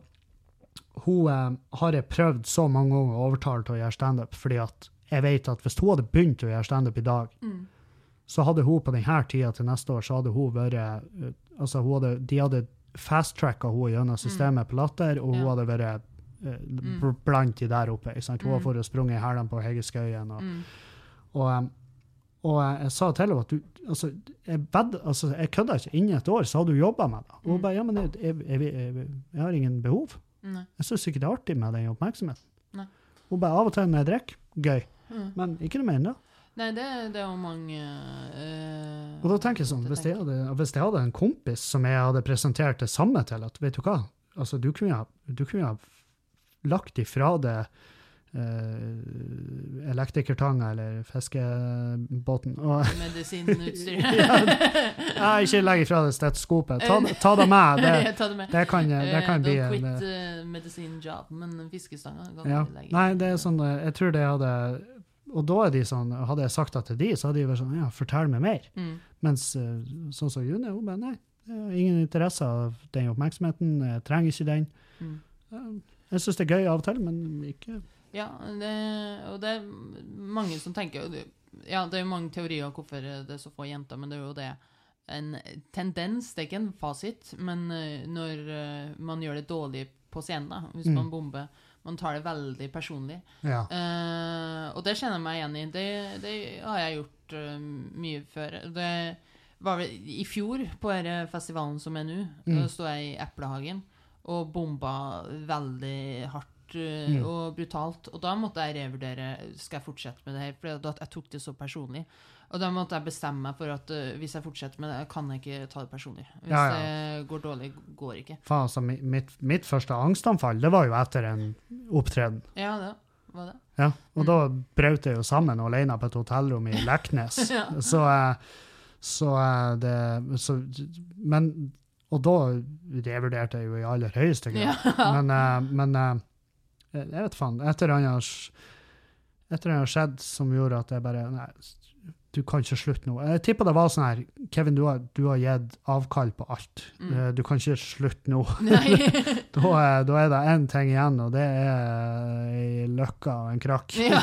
hun eh, har jeg prøvd så mange ganger å overtale til å gjøre stand-up, fordi at jeg vet at hvis hun hadde begynt å gjøre stand-up i dag, mm. så hadde hun på denne tida til neste år, så hadde hun vært, altså hun hadde, de hadde fast-tracka hun gjennom systemet mm. på Latter, og hun ja. hadde vært Mm. blant de der oppe, ikke sant? Hun har mm. fått sprunget i herden på Hegeskøyen og, mm. og, og jeg sa til henne at du, altså, jeg, bed, altså, jeg kødder ikke, innen et år så hadde du jobbet med det, og hun bare, ja, men jeg, jeg, jeg, jeg, jeg har ingen behov. Nei. Jeg synes ikke det er artig med den oppmerksomheten. Nei. Hun bare, av og til når jeg drikker, gøy. Mm. Men ikke noe mer da. Nei, det, det er jo mange uh, Og da tenker jeg sånn, hvis jeg, hadde, hvis jeg hadde en kompis som jeg hadde presentert det samme til, at vet du hva, altså du kunne ha, du kunne ha lagt ifra det uh, elektrikertanga eller fiskebåten. Og, medisinutstyr. ja, ikke legg ifra det stetoskopet. Ta, ta det med. Det, ta det med. det kan, det kan bli... Don't quit uh, medisinjob, men fiskestanga kan ja. du legge. Nei, det er sånn, jeg tror det hadde... Og da er de sånn, hadde jeg sagt det til de, så hadde de vært sånn, ja, fortell meg mer. Mm. Mens sånn som June, hun bare, nei, jeg har ingen interesse av den oppmerksomheten, jeg trenger ikke den. Mm. Jeg synes det er gøy av og til, men ikke... Ja, det, og det er mange som tenker, ja, det er jo mange teorier om hvorfor det er så få jenter, men det er jo det en tendens, det er ikke en fasit, men når man gjør det dårlig på scenen, da, hvis mm. man bomber, man tar det veldig personlig. Ja. Uh, og det kjenner jeg meg igjen i. Det, det har jeg gjort uh, mye før. Det var vel i fjor på denne festivalen som er nå. Mm. Da stod jeg i Eplehagen og bomba veldig hardt uh, mm. og brutalt. Og da måtte jeg revurdere, skal jeg fortsette med det her? For jeg tok det så personlig. Og da måtte jeg bestemme meg for at uh, hvis jeg fortsetter med det, kan jeg ikke ta det personlig. Hvis ja, ja. det går dårlig, går ikke. Faen, altså, mitt, mitt første angstanfall, det var jo etter en opptreden. Ja, det var det. Ja, og mm. da brøt jeg jo sammen alene på et hotellrom i Leknes. ja. Så, så det... Så, men, og da revurderte jeg jo i aller høyeste grad. Ja. Men, men jeg vet faen, etter han har, etter han har skjedd som gjorde at jeg bare... Nei, du kan ikke slutte nå. Jeg tipper det var sånn her, Kevin, du har, du har gitt avkall på alt. Mm. Du kan ikke slutte nå. da, er, da er det en ting igjen, og det er en løkka og en krakk. Ja.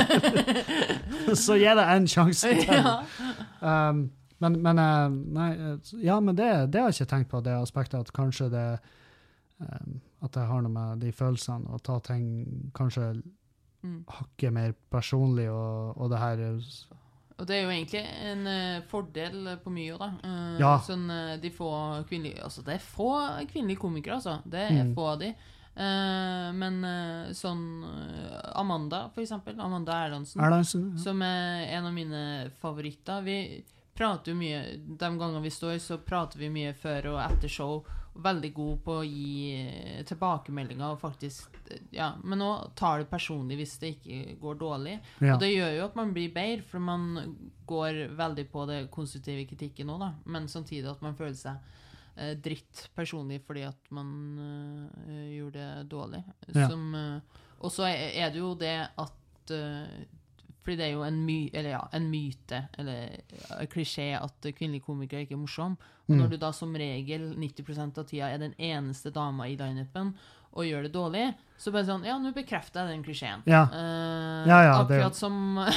Så gi det en sjanse til. Ja. Um, men, men, nei, ja, men det, det har jeg ikke tenkt på, det aspektet at kanskje det, um, at jeg har noe med de følelsene, og ta ting kanskje mm. hakke mer personlig, og, og det her... Og det er jo egentlig en uh, fordel på mye, da. Uh, ja. Sånn, uh, de få kvinnelige... Altså, det er få kvinnelige komikere, altså. Det er mm. få av de. Uh, men uh, sånn uh, Amanda, for eksempel. Amanda Erlandsen. Erlandsen ja. Som er en av mine favoritter. Vi prater jo mye... De gangene vi står, så prater vi mye før og etter show. Veldig god på å gi tilbakemeldinger og faktisk, ja, men nå tar det personlig hvis det ikke går dårlig. Ja. Og det gjør jo at man blir bedre, for man går veldig på det konstruktive kritikken nå, da. Men samtidig at man føler seg eh, dritt personlig fordi at man eh, gjorde det dårlig. Ja. Som, eh, og så er, er det jo det at eh, fordi det er jo en, my, eller ja, en myte, eller en klisjé at kvinnelige komikere ikke er morsom. Og når du da som regel nitti prosent av tida er den eneste dama i line-upen og gjør det dårlig, så bare sånn, ja, nå bekrefter jeg den klisjeen. Ja. Uh, ja, ja, akkurat det... som...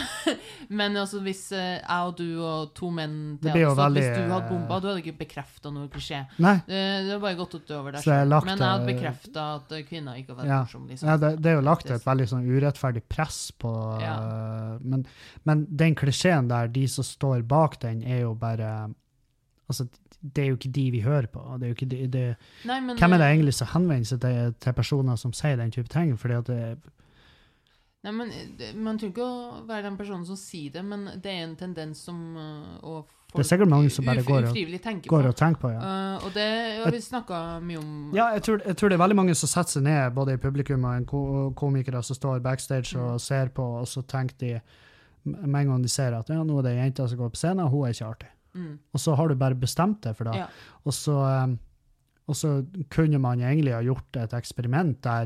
men altså, hvis uh, jeg og du og to menn... Det blir jo veldig... Hvis du hadde bomba, du hadde ikke bekreftet noe klisjé. Nei. Uh, det har bare gått utover deg selv. Men jeg hadde bekreftet at kvinner ikke var ja. morsom. Liksom. Ja, det, det er jo lagt et veldig sånn urettferdig press på... Ja. Uh, men, men den klisjeen der, de som står bak den, er jo bare... Altså, det er jo ikke de vi hører på. Det er jo ikke de, det, Nei, men, hvem er det egentlig som henvender seg til, til personer som sier den type ting? Fordi at det... Nei, men man tror ikke å være den personen som sier det, men det er en tendens som uh, det er sikkert mange som bare går og, går og tenker på, ja. Uh, og det har vi snakket mye om. Ja, jeg tror, jeg tror det er veldig mange som setter seg ned, både i publikum og en ko komikere som står backstage og mm. ser på, og så tenker de, med en gang de ser at ja, nå er det en jente som går på scenen, og hun er ikke artig. Mm. Og så har du bare bestemt det for det. Ja. Og, så, um, og så kunne man egentlig ha gjort et eksperiment der,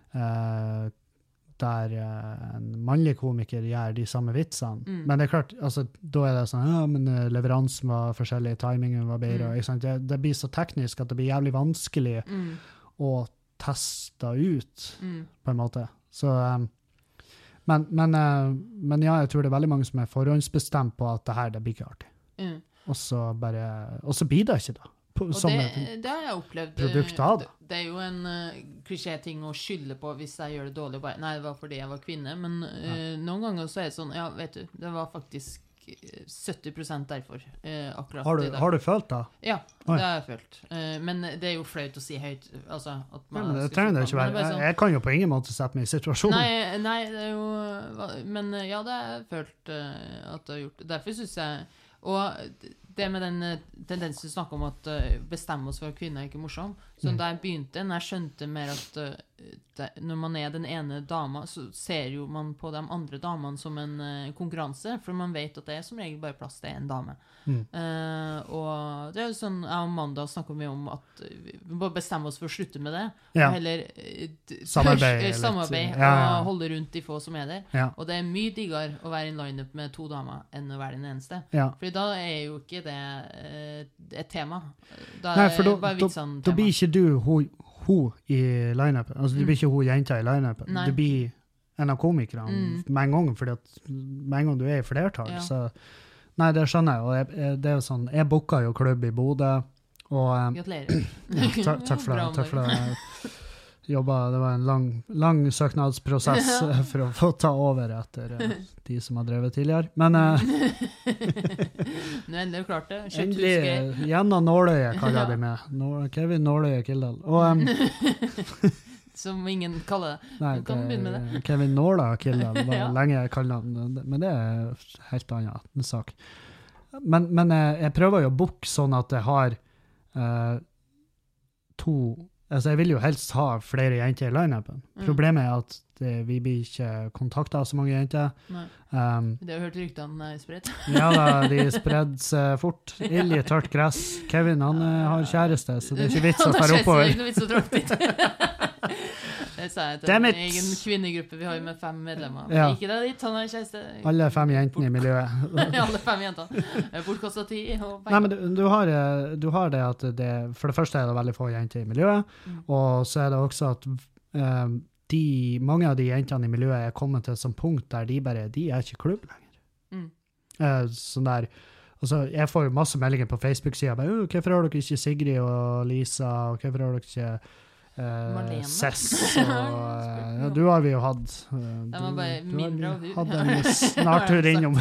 uh, der uh, en mannlig komiker gjør de samme vitsene. Mm. Men det er klart, altså, da er det sånn, ja, men uh, leveransen var forskjellig, timingen var bedre, mm. det, det blir så teknisk at det blir jævlig vanskelig mm. å teste ut, mm. på en måte. Så... Um, men, men, uh, men ja, jeg tror det er veldig mange som er forhåndsbestemt på at det her, det blir ikke artig. Mm. Og så bare, og så blir det ikke da. På, og som det, et det har jeg opplevd. Produkt av det. Det er jo en uh, klisjé-ting å skylde på hvis jeg gjør det dårlig. Bare, nei, det var fordi jeg var kvinne. Men uh, ja. noen ganger så er det sånn, ja, vet du, det var faktisk sytti prosent derfor, eh, akkurat har du, i dag. Har du følt det? Ja, det har jeg følt. Eh, men det er jo flaut å si høyt. Altså, at man ja, men det skal trenger det slutte, ikke men være. det er bare Jeg, jeg kan jo på ingen måte sette meg i situasjonen. Nei, nei, det er jo Men ja, det har jeg følt uh, at det har gjort. Derfor synes jeg Og det med den uh, tendensen du snakker om at uh, bestemme oss for at kvinner er ikke morsom. Så Mm. da jeg begynte, når jeg skjønte mer at uh, det, når man er den ene dama, så ser jo man på de andre damene som en uh, konkurranse, for man vet at det er som regel bare plass til en dame. Mm. Uh, og det er jo sånn, jeg og Amanda snakker mye om at uh, vi må bestemme oss for å slutte med det, Ja. og heller uh, d- Samarbeid tørs- litt. samarbeid Ja, ja. og holde rundt de få som er der. Ja. Og det er mye diggere å være i en lineup med to damer enn å være den eneste. Ja. Fordi da er jo ikke det eh, et tema. Da Nei, er for da, bare da, vitsene da tema. blir ikke du hun, hun i line-upen. Altså, du Mm. blir ikke hun jenta i line-upen. Nei. Du blir en av komikerne Mm. med en gang, fordi at med en gang du er i flertall, Ja. så Nei, det skjønner jeg, og jeg, jeg, det er jo sånn, jeg booka jo klubb i Bodø, og eh, Gratulerer. ja, takk, takk for det, Bra, takk for det. Jobba, det var en lang, lang søknadsprosess eh, for å få ta over etter eh, de som har drevet tidligere. Men eh, Nå er endelig klart det. Kjøpt endelig, husgeir. eh, gjennom Nåløye kaller Ja. jeg det med. Nå, Kevin Nåløye Kildahl. Og em, Som ingen kaller det. nei, Du kan begynne med det, Kevin Nåla Kildahl var Ja. lenge jeg kalte han, men det er helt annen sak. Men, men eh, jeg prøver jo å booke sånn at jeg har eh, to Altså, jeg vil jo helst ha flere jenter i line-upen. Mm. Problemet er at det, vi blir ikke kontaktet av så mange jenter. Nei. Um, Det har jeg hørt ryktene er spredt. ja da, de spredde seg fort. Ild i tørt gress. Kevin, han eh, har kjæreste, så det er ikke vits å Han har fære kjæreste, oppover. Det er ikke noe vits å tråkke dit. Det sa jeg til Damn en it. egen kvinnegruppe vi har jo med fem medlemmer. Ja. Ikke det dit, han har kjæreste. Alle fem jentene i miljøet. Alle fem jentene. Bortkastet tid og Nei, men du, du, har, eh, du har det at det, for det første er det veldig få jenter i miljøet, Mm. og så er det også at eh, de, mange av de jentene i miljøet er kommet til et sånt punkt der de bare, de er ikke klubb lenger. Mm. Eh, sånn der, altså, jeg får jo masse meldinger på Facebook-sida, bare, «Åh, hvorfor har dere ikke Sigrid og Lisa, og hvorfor har dere ikke eh, Marlene. Cess, og eh, ja, du har vi jo hatt. eh, De var bare du, mindre av du hun. hadde en snartur innom.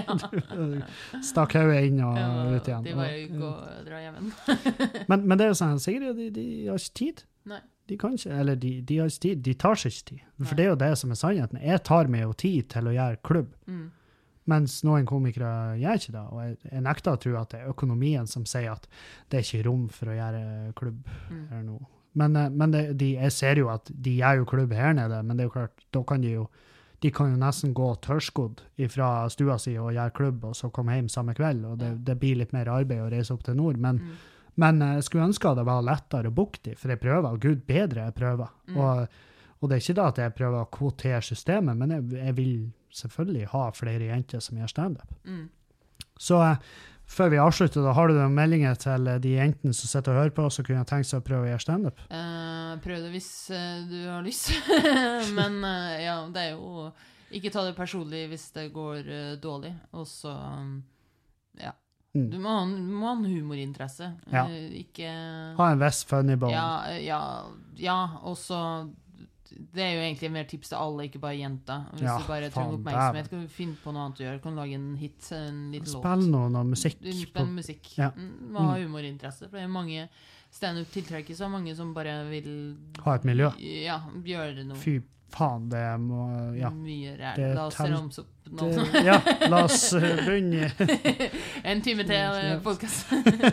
Stakk hodet inn og Ja, ut igjen. de bare Og- gå og dra hjem igjen. men, men det er jo sånn, Sigrid, de, de har ikke tid. Nei. De kan ikke, eller de, de har ikke tid, de tar seg ikke tid. For Nei. det er jo det som er sannheten. Jeg tar meg jo tid til å gjøre klubb, Mm. mens noen komikere gjør ikke det. Og jeg, jeg nekter å tro at det er økonomien som sier at det er ikke rom for å gjøre klubb Mm. her nå. Men, eh, men det, de, jeg ser jo at de gjør jo klubb her nede, men det er jo klart, da kan de jo de kan jo nesten gå tørrskodd fra stua si og gjøre klubb, og så komme hjem samme kveld, og det, Ja. det blir litt mer arbeid å reise opp til nord. Men, Mm. men eh, jeg skulle ønske at det var lettere å booke de, for jeg prøver, og gud bedre jeg prøver. Mm. Og, og det er ikke da at jeg prøver å kvotere systemet, men jeg, jeg vil selvfølgelig ha flere jenter som gjør stand-up. Mm. Så eh, før vi avslutter, da har du noen meldinger til eh, de jentene som sitter og hører på, så kunne jeg tenkt seg å prøve å gjøre stand-up. Eh, prøv det hvis eh, du har lyst. Men eh, ja, det er jo ikke ta det personlig hvis det går eh, dårlig. Og så um, ja. Mm. Du må ha en, må ha en humorinteresse. Ja. Eh, ikke Ha en viss funny bone. Ja, eh, ja, ja, og så det er jo egentlig mer tips til alle, ikke bare jenter. Hvis Ja, du bare faen, trenger oppmerksomhet, kan du finne på noe annet å gjøre. Kan du lage en hit, en liten låt. Spill noe, noe musikk. Du På, spiller musikk. Ja. Mm, Må ha humorinteresse. For det er mange stand-up tiltrekker seg mange som bare vil ha et miljø. Ja, gjøre noe. Fy faen, det må Ja. Mye Det ræl. La oss tel- ramse opp Det, noe. ja, la oss eh, begynne. En time til Ja. podkast.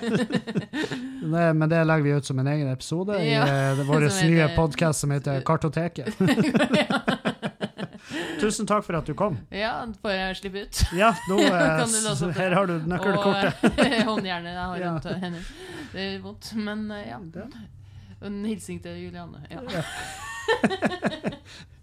Det, men det legger vi ut som en egen episode i Ja. eh, vår Som nye heter- podcast som heter Kartoteket. Tusen takk for at du kom. Ja, får jeg slippe ut. Ja, nå, eh, Kan du låse opp det? her har du nøkkelkortet. Og håndjernet jeg har Ja. rundt henne. Det er vondt, men eh, ja. Det- En hilsing til Juliane. Ja. Ja.